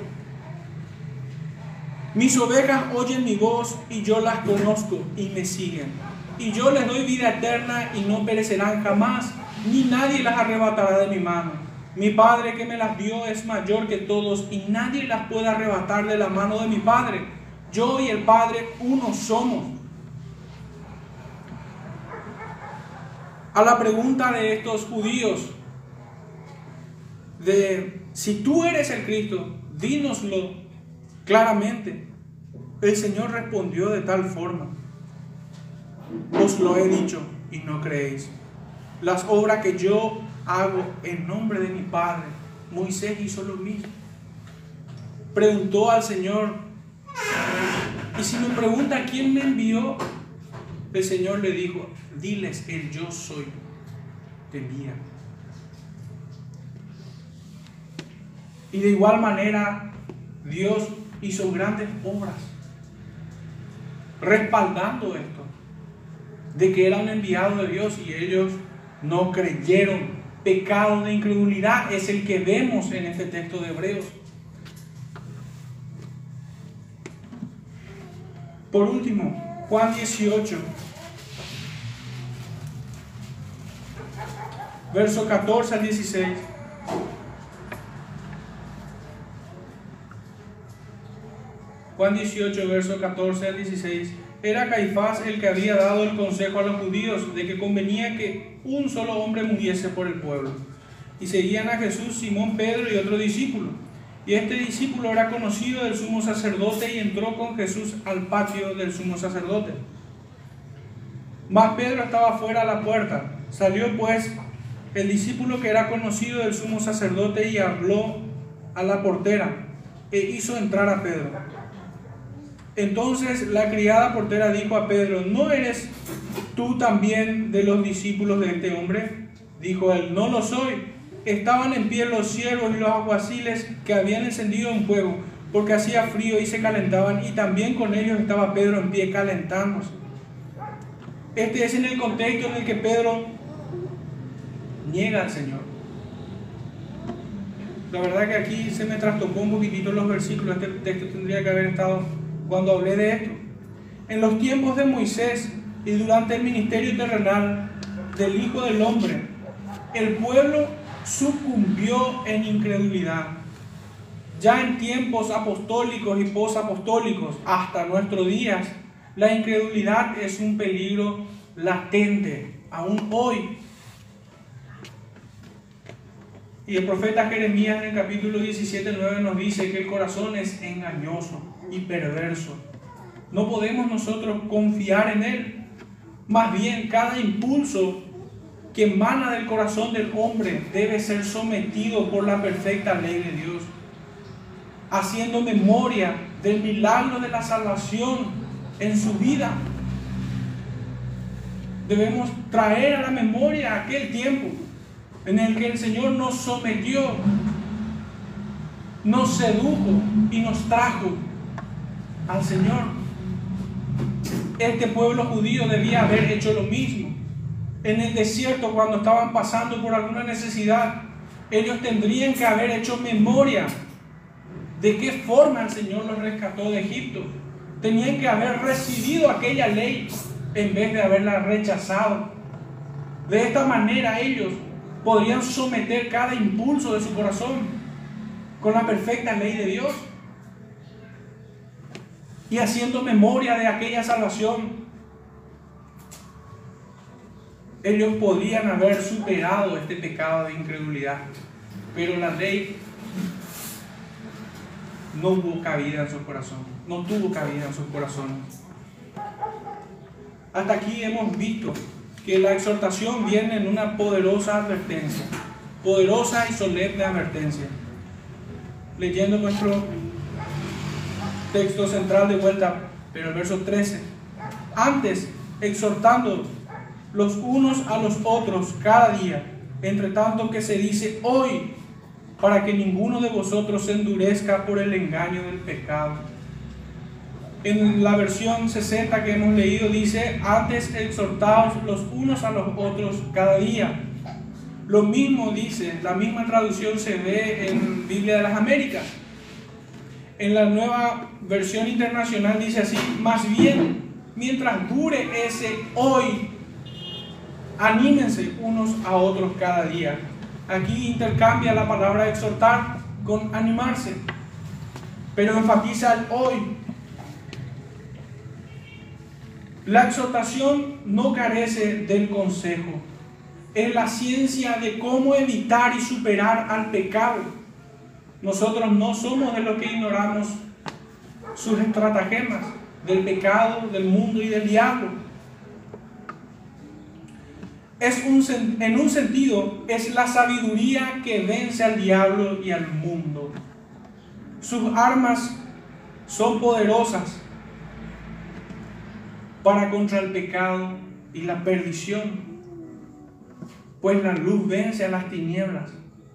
Mis ovejas oyen mi voz, y yo las conozco, y me siguen. Y yo les doy vida eterna, y no perecerán jamás, ni nadie las arrebatará de mi mano. Mi Padre que me las dio es mayor que todos, y nadie las puede arrebatar de la mano de mi Padre. Yo y el Padre uno somos. A la pregunta de estos judíos, de si tú eres el Cristo, dínoslo claramente, el Señor respondió de tal forma: os lo he dicho y no creéis. las obras que yo hago en nombre de mi Padre. Moisés hizo lo mismo. Preguntó al Señor, y si me pregunta quién me envió, el Señor le dijo, diles, el yo soy, te envía. Y de igual manera, Dios hizo grandes obras, respaldando esto, de que era un enviado de Dios y ellos no creyeron. Pecado de incredulidad es el que vemos en este texto de Hebreos. Por último, Juan dieciocho, verso catorce al dieciséis. Juan dieciocho, verso catorce al dieciséis. Era Caifás el que había dado el consejo a los judíos de que convenía que un solo hombre muriese por el pueblo. Y seguían a Jesús Simón Pedro y otro discípulo. Y este discípulo era conocido del sumo sacerdote y entró con Jesús al patio del sumo sacerdote. Mas Pedro estaba fuera a la puerta. Salió pues el discípulo que era conocido del sumo sacerdote y habló a la portera e hizo entrar a Pedro. Entonces la criada portera dijo a Pedro, ¿no eres tú también de los discípulos de este hombre? Dijo él, no lo soy. Estaban en pie los siervos y los alguaciles que habían encendido un fuego, porque hacía frío y se calentaban, y también con ellos estaba Pedro en pie calentándose. Este es en el contexto en el que Pedro niega al Señor. La verdad que aquí se me trastocó un poquitito los versículos. Este texto tendría que haber estado cuando hablé de esto. En los tiempos de Moisés y durante el ministerio terrenal del Hijo del Hombre, el pueblo sucumbió en incredulidad. Ya en tiempos apostólicos y posapostólicos hasta nuestros días, la incredulidad es un peligro latente, aún hoy. Y el profeta Jeremías en el capítulo diecisiete, nueve nos dice que el corazón es engañoso y perverso. No podemos nosotros confiar en él. Más bien, cada impulso que emana del corazón del hombre debe ser sometido por la perfecta ley de Dios, haciendo memoria del milagro de la salvación en su vida. Debemos traer a la memoria aquel tiempo en el que el Señor nos sometió, nos sedujo y nos trajo al Señor. Este pueblo judío debía haber hecho lo mismo. En el desierto, cuando estaban pasando por alguna necesidad, ellos tendrían que haber hecho memoria de qué forma el Señor los rescató de Egipto. Tenían que haber recibido aquella ley en vez de haberla rechazado. De esta manera ellos podrían someter cada impulso de su corazón con la perfecta ley de Dios, y haciendo memoria de aquella salvación, ellos podrían haber superado este pecado de incredulidad. Pero la ley no hubo cabida en su corazón, no tuvo cabida en sus corazones. Hasta aquí hemos visto que la exhortación viene en una poderosa advertencia, poderosa y solemne advertencia. Leyendo nuestro texto central de vuelta, pero el verso trece. Antes, exhortando los unos a los otros cada día, entre tanto que se dice hoy, para que ninguno de vosotros se endurezca por el engaño del pecado. En la versión sesenta que hemos leído dice, antes exhortaos los unos a los otros cada día. Lo mismo dice, la misma traducción se ve en Biblia de las Américas. En la nueva versión internacional dice así, más bien, mientras dure ese hoy, anímense unos a otros cada día. Aquí intercambia la palabra exhortar con animarse, pero enfatiza el hoy. La exhortación no carece del consejo. Es la ciencia de cómo evitar y superar al pecado. Nosotros no somos de los que ignoramos sus estratagemas del pecado, del mundo y del diablo. es un, en un sentido, es la sabiduría que vence al diablo y al mundo. Sus armas son poderosas para contra el pecado y la perdición, pues la luz vence a las tinieblas.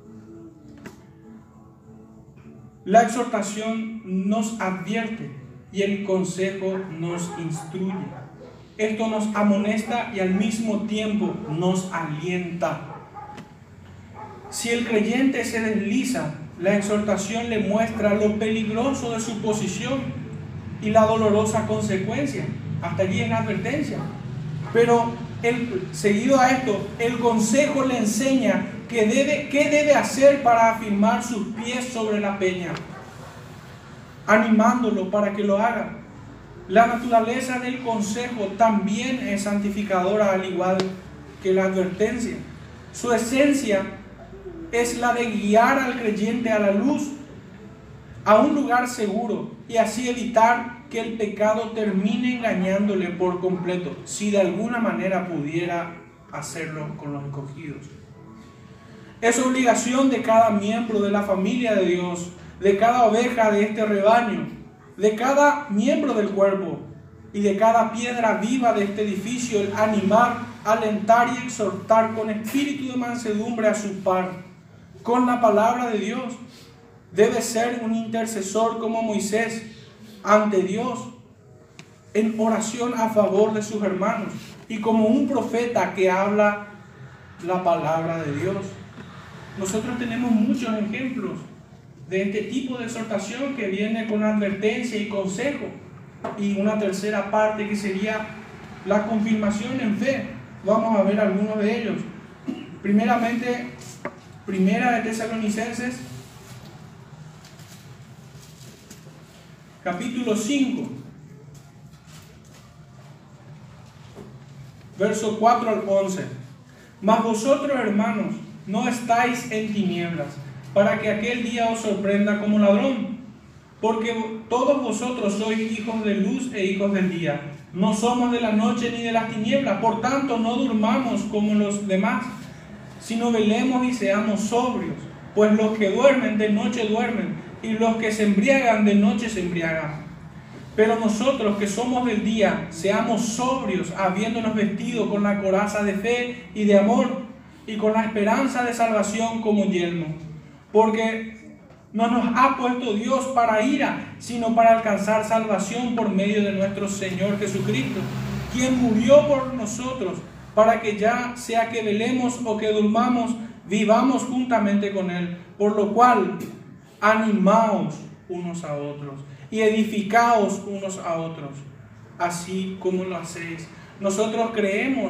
La exhortación nos advierte y el consejo nos instruye. Esto nos amonesta y al mismo tiempo nos alienta. Si el creyente se desliza, la exhortación le muestra lo peligroso de su posición y la dolorosa consecuencia. Hasta allí es la advertencia. Pero el, seguido a esto, el consejo le enseña que debe, qué debe hacer para afirmar sus pies sobre la peña, animándolo para que lo haga. La naturaleza del consejo también es santificadora, al igual que la advertencia. Su esencia es la de guiar al creyente a la luz, a un lugar seguro, y así evitar que el pecado termine engañándole por completo, si de alguna manera pudiera hacerlo con los escogidos. Es obligación de cada miembro de la familia de Dios, de cada oveja de este rebaño, de cada miembro del cuerpo y de cada piedra viva de este edificio, el animar, alentar y exhortar con espíritu de mansedumbre a su par, con la palabra de Dios. Debe ser un intercesor como Moisés ante Dios, en oración a favor de sus hermanos, y como un profeta que habla la palabra de Dios. Nosotros tenemos muchos ejemplos de este tipo de exhortación que viene con advertencia y consejo, y una tercera parte que sería la confirmación en fe. Vamos a ver algunos de ellos. Primeramente, Primera de Tesalonicenses, capítulo cinco, verso cuatro al once. Mas vosotros, hermanos, no estáis en tinieblas, para que aquel día os sorprenda como ladrón. Porque todos vosotros sois hijos de luz e hijos del día. No somos de la noche ni de las tinieblas. Por tanto, no durmamos como los demás, sino velemos y seamos sobrios. Pues los que duermen de noche duermen, y los que se embriagan de noche se embriagan. Pero nosotros que somos del día, seamos sobrios, habiéndonos vestido con la coraza de fe y de amor, y con la esperanza de salvación como yelmo. Porque no nos ha puesto Dios para ira, sino para alcanzar salvación por medio de nuestro Señor Jesucristo, quien murió por nosotros, para que ya sea que velemos o que durmamos, vivamos juntamente con Él. Por lo cual, animaos unos a otros y edificaos unos a otros, así como lo hacéis. Nosotros creemos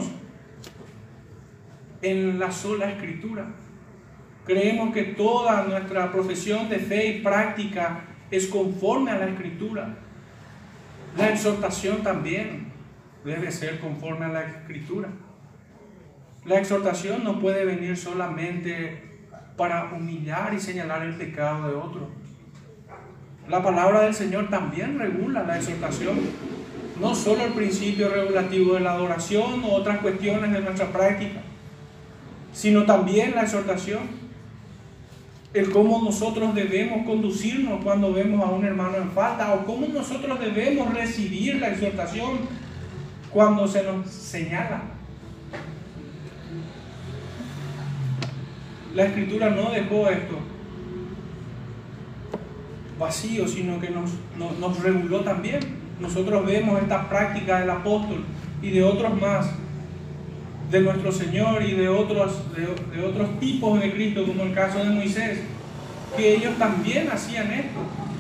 en la sola Escritura. Creemos que toda nuestra profesión de fe y práctica es conforme a la Escritura. La exhortación también debe ser conforme a la Escritura. La exhortación no puede venir solamente para humillar y señalar el pecado de otro. La palabra del Señor también regula la exhortación. No solo el principio regulativo de la adoración o otras cuestiones de nuestra práctica, sino también la exhortación. El cómo nosotros debemos conducirnos cuando vemos a un hermano en falta, o cómo nosotros debemos recibir la exhortación cuando se nos señala. La Escritura no dejó esto vacío, sino que nos, nos, nos reguló también. Nosotros vemos esta práctica del apóstol y de otros más, de nuestro Señor y de otros, de, de otros tipos de Cristo, como el caso de Moisés, que ellos también hacían esto.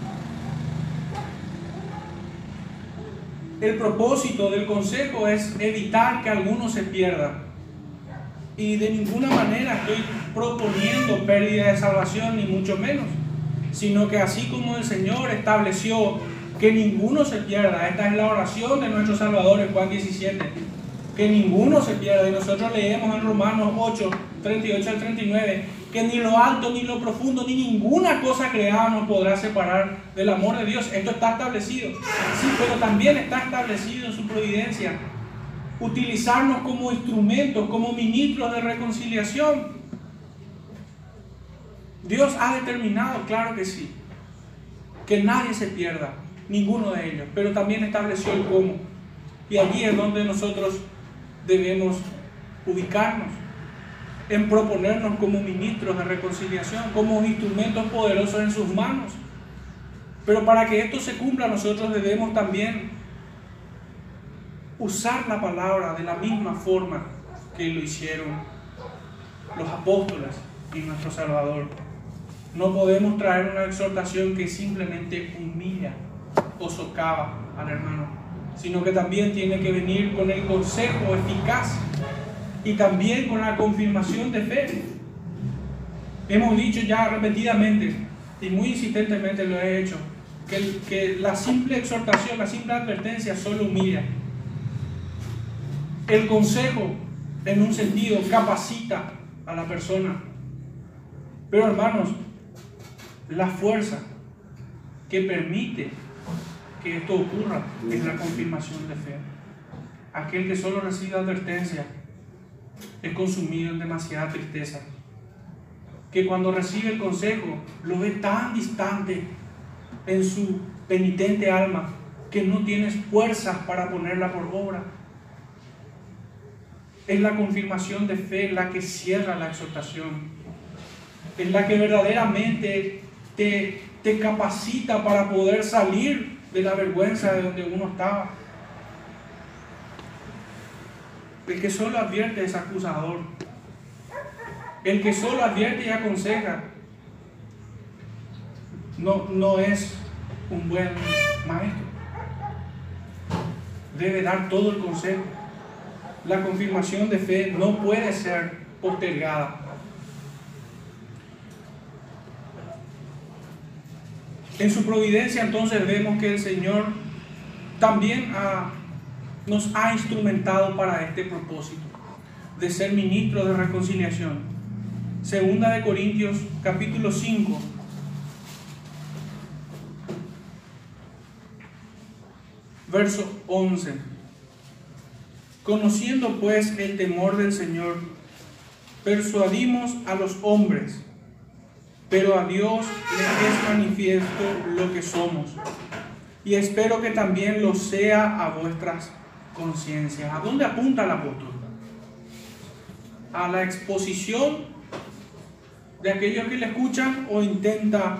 El propósito del consejo es evitar que alguno se pierda, y de ninguna manera estoy proponiendo pérdida de salvación, ni mucho menos, sino que así como el Señor estableció que ninguno se pierda, esta es la oración de nuestro Salvador en Juan diecisiete, que ninguno se pierda. Y nosotros leemos en Romanos ocho, treinta y ocho al treinta y nueve, que ni lo alto, ni lo profundo, ni ninguna cosa creada nos podrá separar del amor de Dios. Esto está establecido, sí, pero también está establecido en su providencia utilizarnos como instrumentos, como ministros de reconciliación. Dios ha determinado, claro que sí, que nadie se pierda, ninguno de ellos, pero también estableció el cómo. Y allí es donde nosotros debemos ubicarnos, en proponernos como ministros de reconciliación, como instrumentos poderosos en sus manos. Pero para que esto se cumpla, nosotros debemos también usar la palabra de la misma forma que lo hicieron los apóstoles y nuestro Salvador. No podemos traer una exhortación que simplemente humilla o socava al hermano, sino que también tiene que venir con el consejo eficaz y también con la confirmación de fe. Hemos dicho ya repetidamente y muy insistentemente lo he hecho, que, que la simple exhortación, la simple advertencia solo humilla. El consejo, en un sentido, capacita a la persona. Pero hermanos, la fuerza que permite que esto ocurra es la confirmación de fe. Aquel que solo recibe advertencia es consumido en demasiada tristeza, que cuando recibe el consejo lo ve tan distante en su penitente alma que no tienes fuerzas para ponerla por obra. Es la confirmación de fe la que cierra la exhortación, es la que verdaderamente te, te capacita para poder salir de la vergüenza de donde uno estaba. El que solo advierte es acusador. El que solo advierte y aconseja no, no es un buen maestro. Debe dar todo el consejo. La confirmación de fe no puede ser postergada. En su providencia entonces vemos que el Señor también ha, nos ha instrumentado para este propósito de ser ministros de reconciliación. Segunda de Corintios capítulo cinco, verso once. Conociendo pues el temor del Señor, persuadimos a los hombres, pero a Dios le es manifiesto lo que somos, y espero que también lo sea a vuestras conciencias. ¿A dónde apunta el apóstol? ¿A la exposición de aquellos que le escuchan o intenta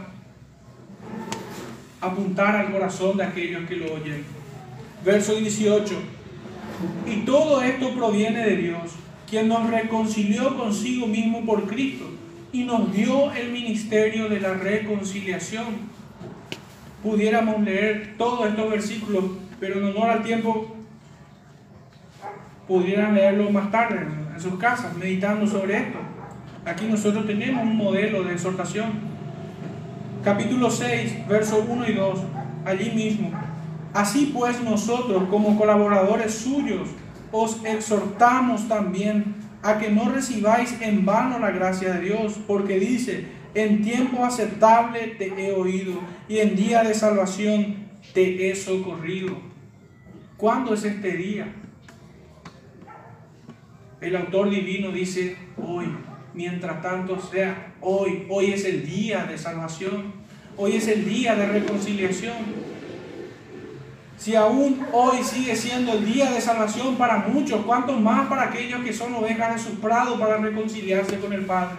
apuntar al corazón de aquellos que lo oyen? Verso dieciocho. Y todo esto proviene de Dios, quien nos reconcilió consigo mismo por Cristo y nos dio el ministerio de la reconciliación. Pudiéramos leer todos estos versículos, pero en honor al tiempo pudieran leerlo más tarde en sus casas, meditando sobre esto. Aquí nosotros tenemos un modelo de exhortación. Capítulo seis, versos uno y dos, allí mismo. Así pues nosotros, como colaboradores suyos, os exhortamos también a que no recibáis en vano la gracia de Dios, porque dice, en tiempo aceptable te he oído, y en día de salvación te he socorrido. ¿Cuándo es este día? El autor divino dice, hoy, mientras tanto sea hoy. Hoy es el día de salvación, hoy es el día de reconciliación. Si aún hoy sigue siendo el día de salvación para muchos, ¿cuánto más para aquellos que son ovejas de su prado para reconciliarse con el Padre?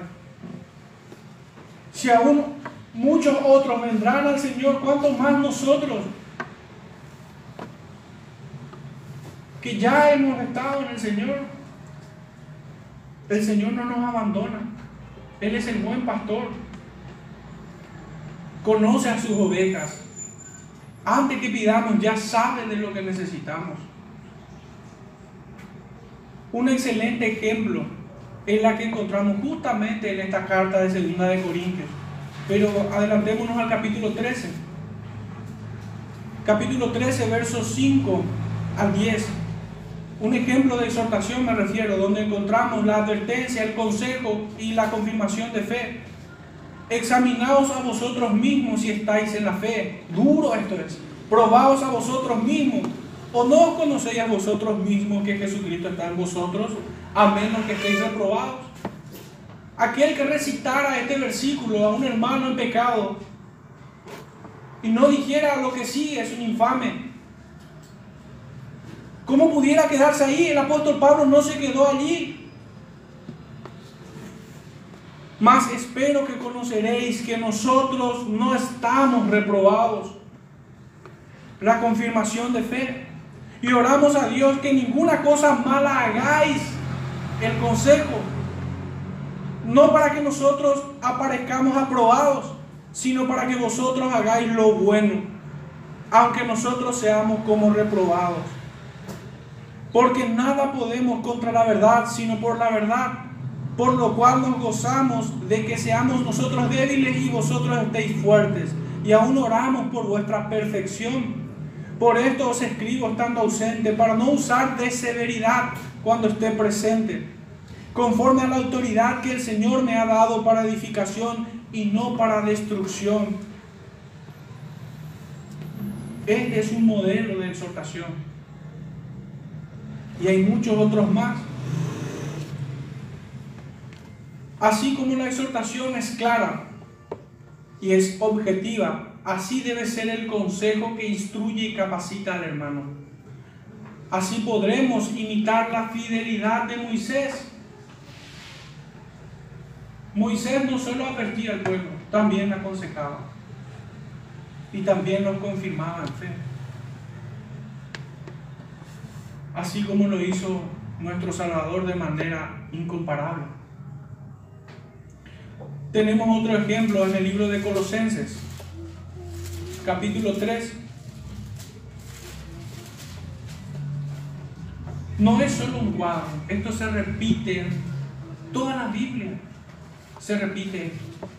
Si aún muchos otros vendrán al Señor, ¿cuánto más nosotros que ya hemos estado en el Señor? El Señor no nos abandona. Él es el buen pastor. Conoce a sus ovejas. Antes que pidamos, ya sabe de lo que necesitamos. Un excelente ejemplo es la que encontramos justamente en esta carta de Segunda de Corintios. Pero adelantémonos al capítulo trece. Capítulo trece, versos cinco al diez. Un ejemplo de exhortación me refiero, donde encontramos la advertencia, el consejo y la confirmación de fe. Examinaos a vosotros mismos si estáis en la fe. Duro esto es. Probaos a vosotros mismos ¿O no os conocéis a vosotros mismos que Jesucristo está en vosotros, a menos que estéis reprobados? Aquel que recitara este versículo a un hermano en pecado y no dijera lo que sigue es un infame. ¿Cómo pudiera quedarse ahí? El apóstol Pablo no se quedó allí. Mas espero que conoceréis que nosotros no estamos reprobados. La confirmación de fe. Y oramos a Dios que ninguna cosa mala hagáis. El consejo. No para que nosotros aparezcamos aprobados, sino para que vosotros hagáis lo bueno, aunque nosotros seamos como reprobados. Porque nada podemos contra la verdad, sino por la verdad, por lo cual nos gozamos de que seamos nosotros débiles y vosotros estéis fuertes, y aún oramos por vuestra perfección. Por esto os escribo estando ausente, para no usar de severidad cuando esté presente, conforme a la autoridad que el Señor me ha dado para edificación y no para destrucción. Este es un modelo de exhortación. Y hay muchos otros más. Así como la exhortación es clara y es objetiva, así debe ser el consejo que instruye y capacita al hermano. Así podremos imitar la fidelidad de Moisés. Moisés no solo advertía al pueblo, también aconsejaba y también los confirmaba en fe. Así como lo hizo nuestro Salvador de manera incomparable. Tenemos otro ejemplo en el libro de Colosenses, capítulo tres. No es solo un cuadro, esto se repite en toda la Biblia. Se repite.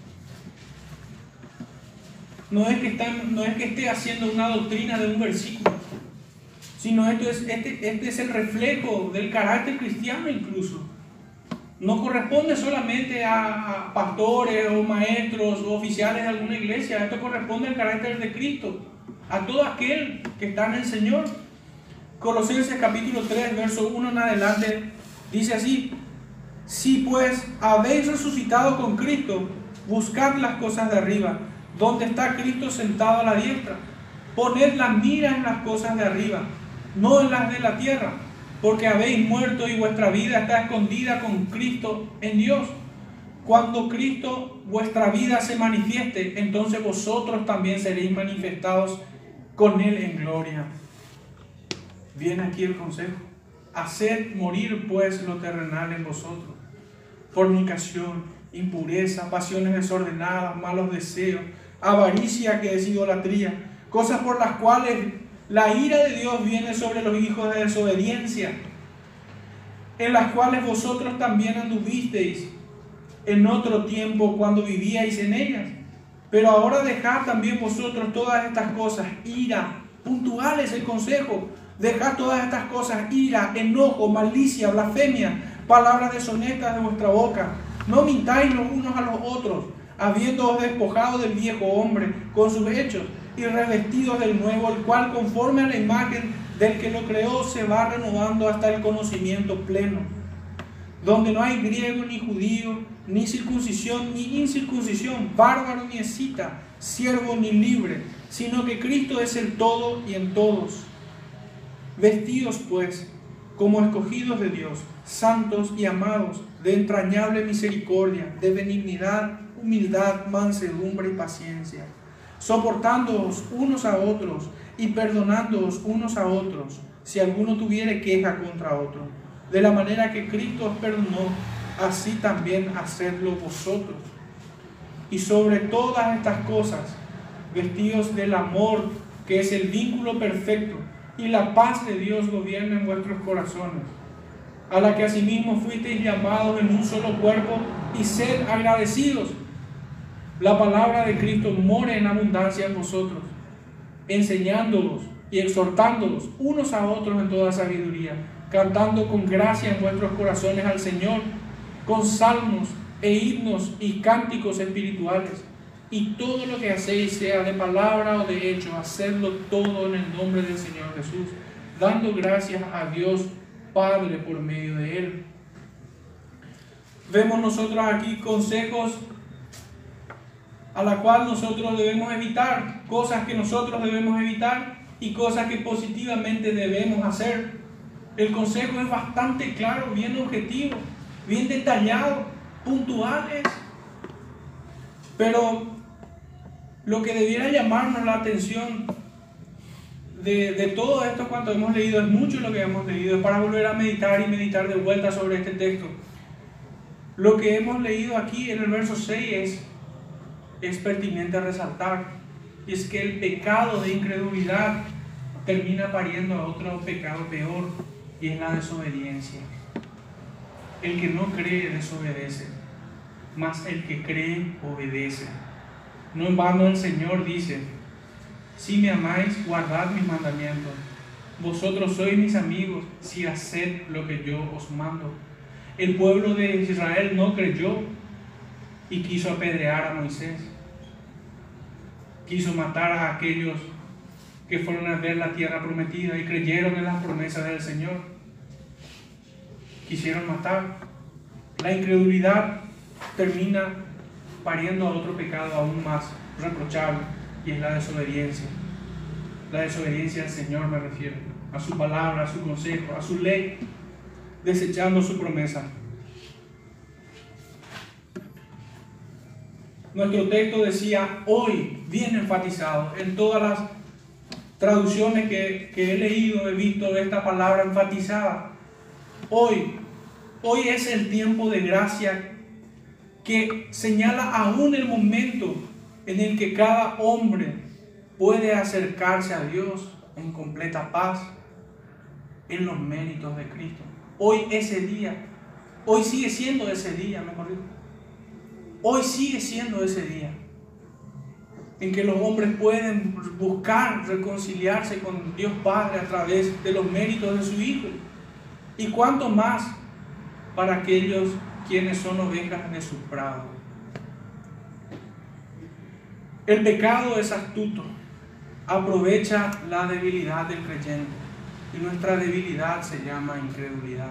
No es que están, no es que esté haciendo una doctrina de un versículo, sino esto es, este, este es el reflejo del carácter cristiano incluso. No corresponde solamente a, a pastores o maestros o oficiales de alguna iglesia. Esto corresponde al carácter de Cristo, a todo aquel que está en el Señor. Colosenses capítulo tres, verso uno en adelante, dice así: si pues habéis resucitado con Cristo, buscad las cosas de arriba, donde está Cristo sentado a la diestra. Poned la mira en las cosas de arriba, no en las de la tierra, porque habéis muerto y vuestra vida está escondida con Cristo en Dios. Cuando Cristo, vuestra vida, se manifieste, entonces vosotros también seréis manifestados con Él en gloria. Viene aquí el consejo: haced morir pues lo terrenal en vosotros: fornicación, impureza, pasiones desordenadas, malos deseos, avaricia, que es idolatría, cosas por las cuales la ira de Dios viene sobre los hijos de desobediencia, en las cuales vosotros también anduvisteis en otro tiempo cuando vivíais en ellas. Pero ahora dejad también vosotros todas estas cosas: ira, puntual es el consejo, dejad todas estas cosas: ira, enojo, malicia, blasfemia, palabras deshonestas de vuestra boca. No mintáis los unos a los otros, habiéndoos despojado del viejo hombre con sus hechos, y revestidos del nuevo, el cual conforme a la imagen del que lo creó se va renovando hasta el conocimiento pleno, donde no hay griego ni judío, ni circuncisión ni incircuncisión, bárbaro ni escita, siervo ni libre, sino que Cristo es el todo y en todos. Vestidos pues como escogidos de Dios, santos y amados, de entrañable misericordia, de benignidad, humildad, mansedumbre y paciencia, soportándoos unos a otros y perdonándoos unos a otros, si alguno tuviere queja contra otro. De la manera que Cristo os perdonó, así también hacedlo vosotros. Y sobre todas estas cosas, vestidos del amor, que es el vínculo perfecto, y la paz de Dios gobierna en vuestros corazones, a la que asimismo fuisteis llamados en un solo cuerpo, y sed agradecidos. La palabra de Cristo more en abundancia en vosotros, enseñándolos y exhortándolos unos a otros en toda sabiduría, cantando con gracia en vuestros corazones al Señor, con salmos e himnos y cánticos espirituales. Y todo lo que hacéis, sea de palabra o de hecho, hacedlo todo en el nombre del Señor Jesús, dando gracias a Dios Padre por medio de Él. Vemos nosotros aquí consejos a la cual nosotros debemos evitar, cosas que nosotros debemos evitar y cosas que positivamente debemos hacer. El consejo es bastante claro, bien objetivo, bien detallado, puntuales. Pero lo que debiera llamarnos la atención de, de todo esto cuanto hemos leído, es mucho lo que hemos leído, es para volver a meditar y meditar de vuelta sobre este texto. Lo que hemos leído aquí en el verso seis es, es pertinente resaltar, y es que el pecado de incredulidad termina pariendo a otro pecado peor, y es la desobediencia. El que no cree desobedece, mas el que cree obedece. No en vano el Señor dice: si me amáis, guardad mis mandamientos. Vosotros sois mis amigos si haced lo que yo os mando. El pueblo de Israel no creyó y quiso apedrear a Moisés. Quiso matar a aquellos que fueron a ver la tierra prometida y creyeron en las promesas del Señor. Quisieron matar. La incredulidad termina pariendo a otro pecado aún más reprochable, y es la desobediencia. La desobediencia al Señor, me refiero, a su palabra, a su consejo, a su ley, desechando su promesa. Nuestro texto decía hoy, bien enfatizado. En todas las traducciones que, que he leído he visto esta palabra enfatizada. Hoy, hoy es el tiempo de gracia que señala aún el momento en el que cada hombre puede acercarse a Dios en completa paz en los méritos de Cristo. Hoy ese día, hoy sigue siendo ese día, me corrijo. Hoy sigue siendo ese día en que los hombres pueden buscar reconciliarse con Dios Padre a través de los méritos de su Hijo. Y cuánto más para aquellos quienes son ovejas de su prado. El pecado es astuto, aprovecha la debilidad del creyente, y nuestra debilidad se llama incredulidad.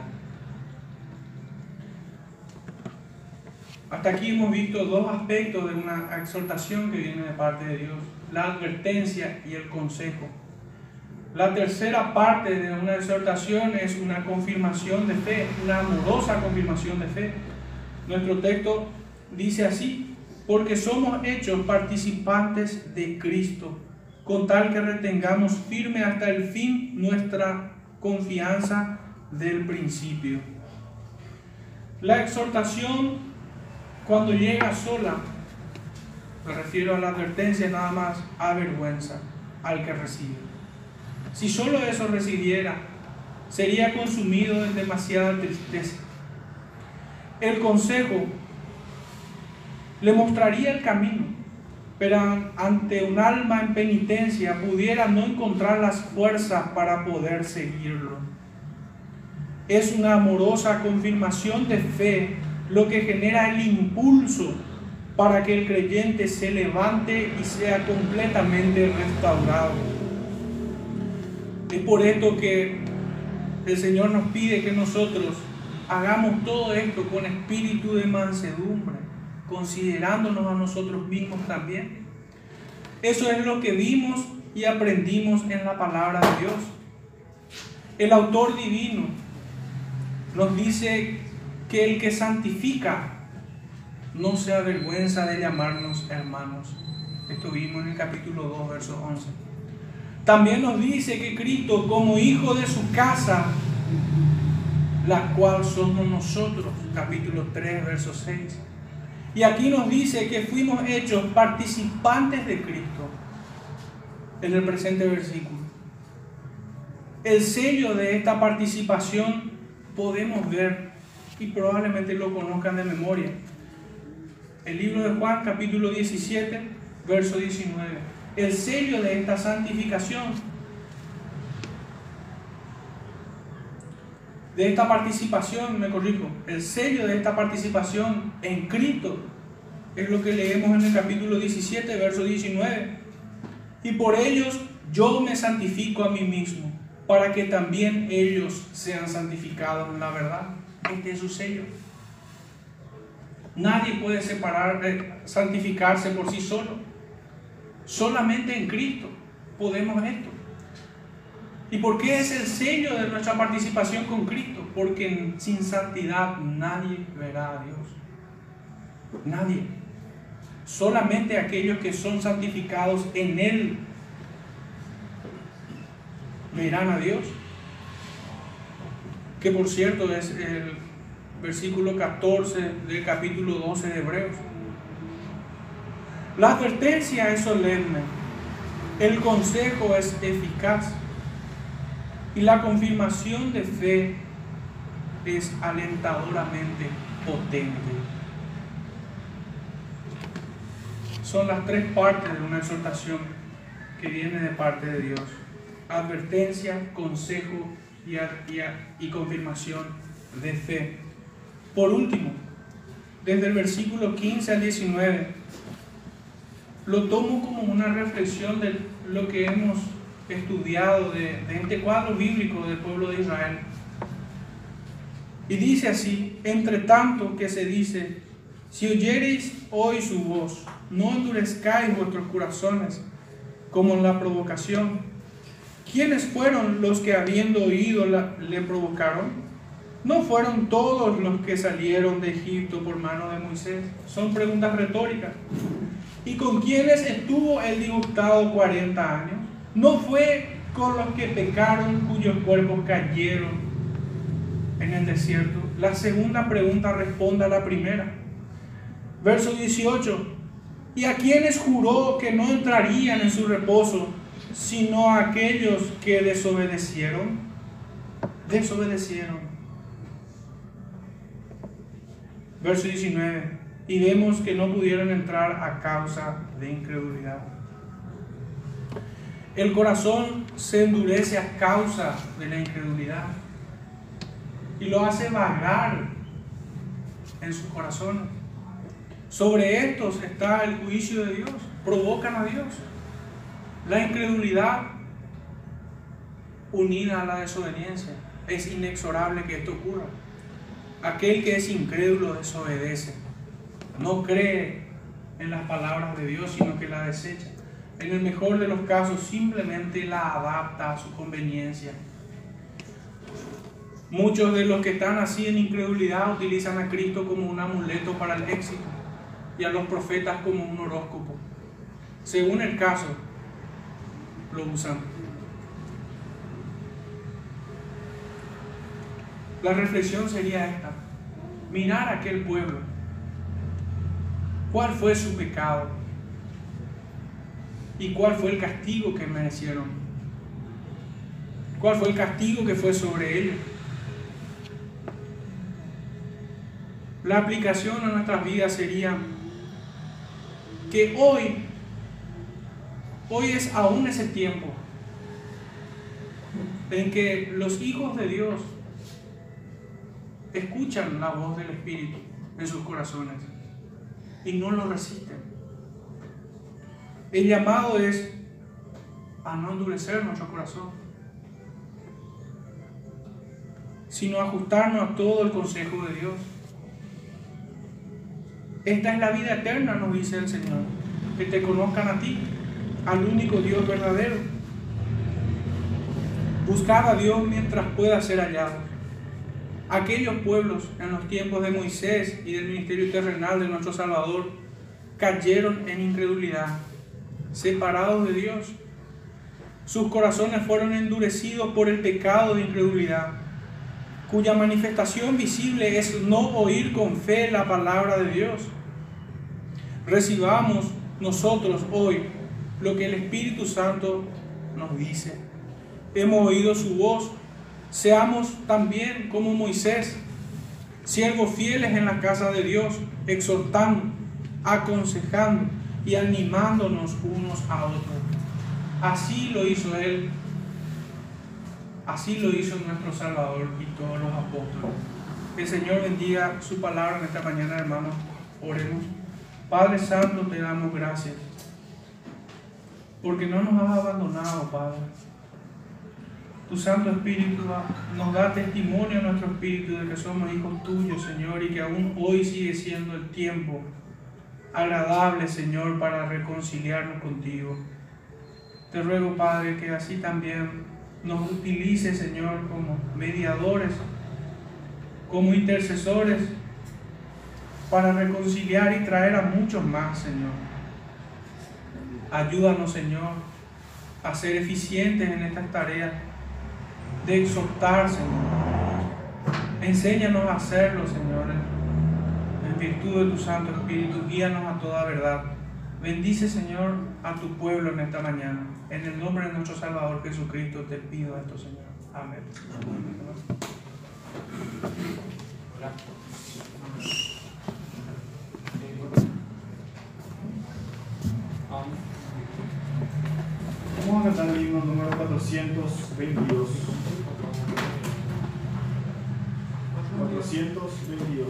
Hasta aquí hemos visto dos aspectos de una exhortación que viene de parte de Dios: la advertencia y el consejo. La tercera parte de una exhortación es una confirmación de fe, una amorosa confirmación de fe. Nuestro texto dice así: porque somos hechos participantes de Cristo, con tal que retengamos firme hasta el fin nuestra confianza del principio. La exhortación, cuando llega sola, me refiero a la advertencia nada más, avergüenza al que recibe. Si solo eso recibiera, sería consumido en demasiada tristeza. El consejo le mostraría el camino, pero ante un alma en penitencia pudiera no encontrar las fuerzas para poder seguirlo. Es una amorosa confirmación de fe lo que genera el impulso para que el creyente se levante y sea completamente restaurado. Es por esto que el Señor nos pide que nosotros hagamos todo esto con espíritu de mansedumbre, considerándonos a nosotros mismos también. Eso es lo que vimos y aprendimos en la palabra de Dios. El autor divino nos dice que el que santifica no se avergüenza de llamarnos hermanos. Esto vimos en el capítulo dos, verso once. También nos dice que Cristo, como hijo de su casa, la cual somos nosotros, capítulo tres, verso seis. Y aquí nos dice que fuimos hechos participantes de Cristo en el presente versículo. El sello de esta participación podemos ver, y probablemente lo conozcan de memoria, el libro de Juan, capítulo diecisiete, verso diecinueve. El sello de esta santificación, de esta participación, me corrijo, el sello de esta participación en Cristo es lo que leemos en el capítulo diecisiete, verso diecinueve. Y por ellos yo me santifico a mí mismo, para que también ellos sean santificados en la verdad. Este es su sello. Nadie puede separar, eh, santificarse por sí solo. Solamente en Cristo podemos esto. ¿Y por qué es el sello de nuestra participación con Cristo? Porque sin santidad nadie verá a Dios. Nadie. Solamente aquellos que son santificados en Él verán a Dios. Que por cierto es el versículo catorce del capítulo doce de Hebreos. La advertencia es solemne, el consejo es eficaz y la confirmación de fe es alentadoramente potente. Son las tres partes de una exhortación que viene de parte de Dios: advertencia, consejo y, y, y confirmación de fe. Por último, desde el versículo quince al diecinueve, lo tomo como una reflexión de lo que hemos estudiado de, de este cuadro bíblico del pueblo de Israel. Y dice así: entre tanto que se dice, si oyereis hoy su voz, no endurezcáis vuestros corazones como en la provocación. ¿Quiénes fueron los que habiendo oído la, le provocaron? ¿No fueron todos los que salieron de Egipto por mano de Moisés? Son preguntas retóricas. ¿Y con quiénes estuvo el disgustado cuarenta años? ¿No fue con los que pecaron, cuyos cuerpos cayeron en el desierto? La segunda pregunta responde a la primera. Verso dieciocho. ¿Y a quienes juró que no entrarían en su reposo, sino a aquellos que desobedecieron? Desobedecieron. Verso diecinueve. Y vemos que no pudieron entrar a causa de incredulidad. El corazón se endurece a causa de la incredulidad y lo hace vagar en sus corazones. Sobre estos está el juicio de Dios. Provocan a Dios. La incredulidad unida a la desobediencia. Es inexorable que esto ocurra. Aquel que es incrédulo desobedece. No cree en las palabras de Dios, sino que la desecha. En el mejor de los casos, simplemente la adapta a su conveniencia. Muchos de los que están así en incredulidad utilizan a Cristo como un amuleto para el éxito y a los profetas como un horóscopo. Según el caso, lo usan. La reflexión sería esta: mirar a aquel pueblo. ¿Cuál fue su pecado? ¿Y cuál fue el castigo que merecieron? ¿Cuál fue el castigo que fue sobre ellos? La aplicación a nuestras vidas sería que hoy, hoy es aún ese tiempo en que los hijos de Dios escuchan la voz del Espíritu en sus corazones y no lo resisten. El llamado es a no endurecer nuestro corazón, sino ajustarnos a todo el consejo de Dios. Esta es la vida eterna, nos dice el Señor, que te conozcan a ti, al único Dios verdadero. Buscar a Dios mientras pueda ser hallado. Aquellos pueblos en los tiempos de Moisés y del ministerio terrenal de nuestro Salvador cayeron en incredulidad, separados de Dios. Sus corazones fueron endurecidos por el pecado de incredulidad, cuya manifestación visible es no oír con fe la palabra de Dios. Recibamos nosotros hoy lo que el Espíritu Santo nos dice. Hemos oído su voz. Seamos también como Moisés, siervos fieles en la casa de Dios, exhortando, aconsejando y animándonos unos a otros. Así lo hizo Él, así lo hizo nuestro Salvador y todos los apóstoles. Que el Señor bendiga su palabra en esta mañana, hermanos. Oremos. Padre Santo, te damos gracias, porque no nos has abandonado, Padre. Tu Santo Espíritu nos da testimonio a nuestro espíritu de que somos hijos tuyos, Señor, y que aún hoy sigue siendo el tiempo agradable, Señor, para reconciliarnos contigo. Te ruego, Padre, que así también nos utilice, Señor, como mediadores, como intercesores, para reconciliar y traer a muchos más, Señor. Ayúdanos, Señor, a ser eficientes en estas tareas de exhortar, Señor. Enséñanos a hacerlo, Señor, en virtud de tu Santo Espíritu. Guíanos a toda verdad. Bendice, Señor, a tu pueblo en esta mañana. En el nombre de nuestro Salvador Jesucristo te pido esto, Señor. Amén. Vamos a cantar el himno número cuatrocientos veintidós. cuatrocientos veintidós.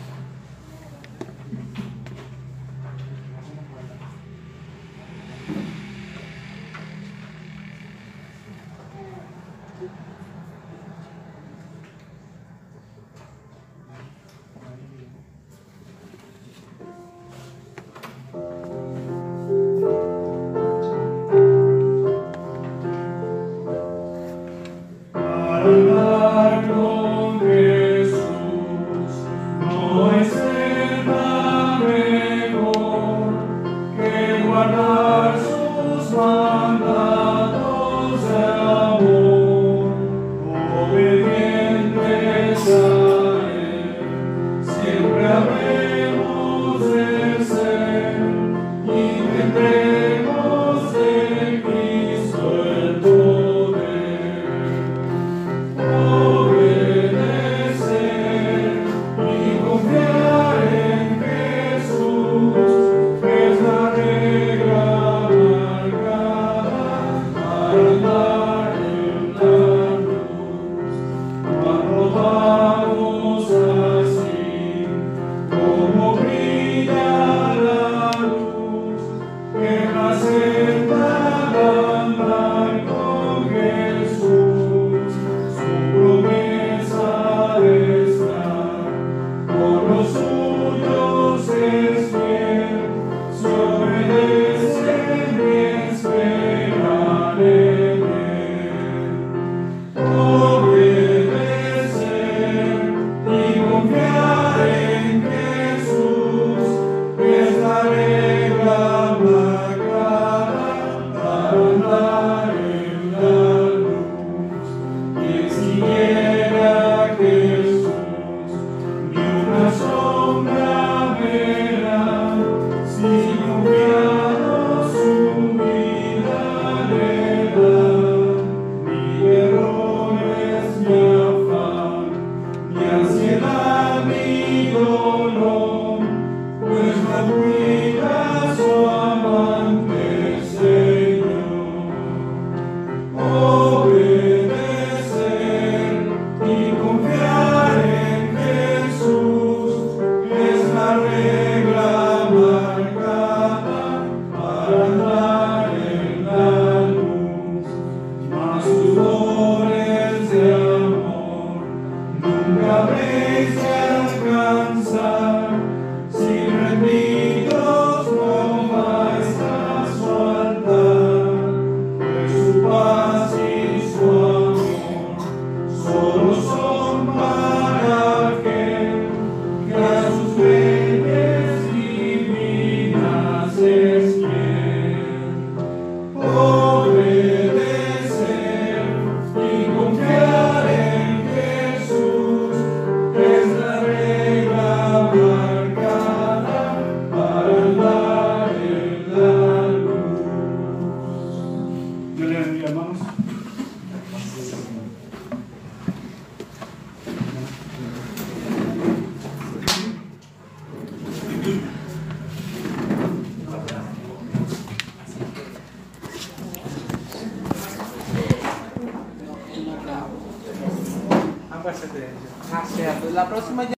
Andar con Jesús no es nada mejor que guardar sus mandatos de amor, obedientes a Él, siempre habremos de ser y tendremos de Cristo el poder. La próxima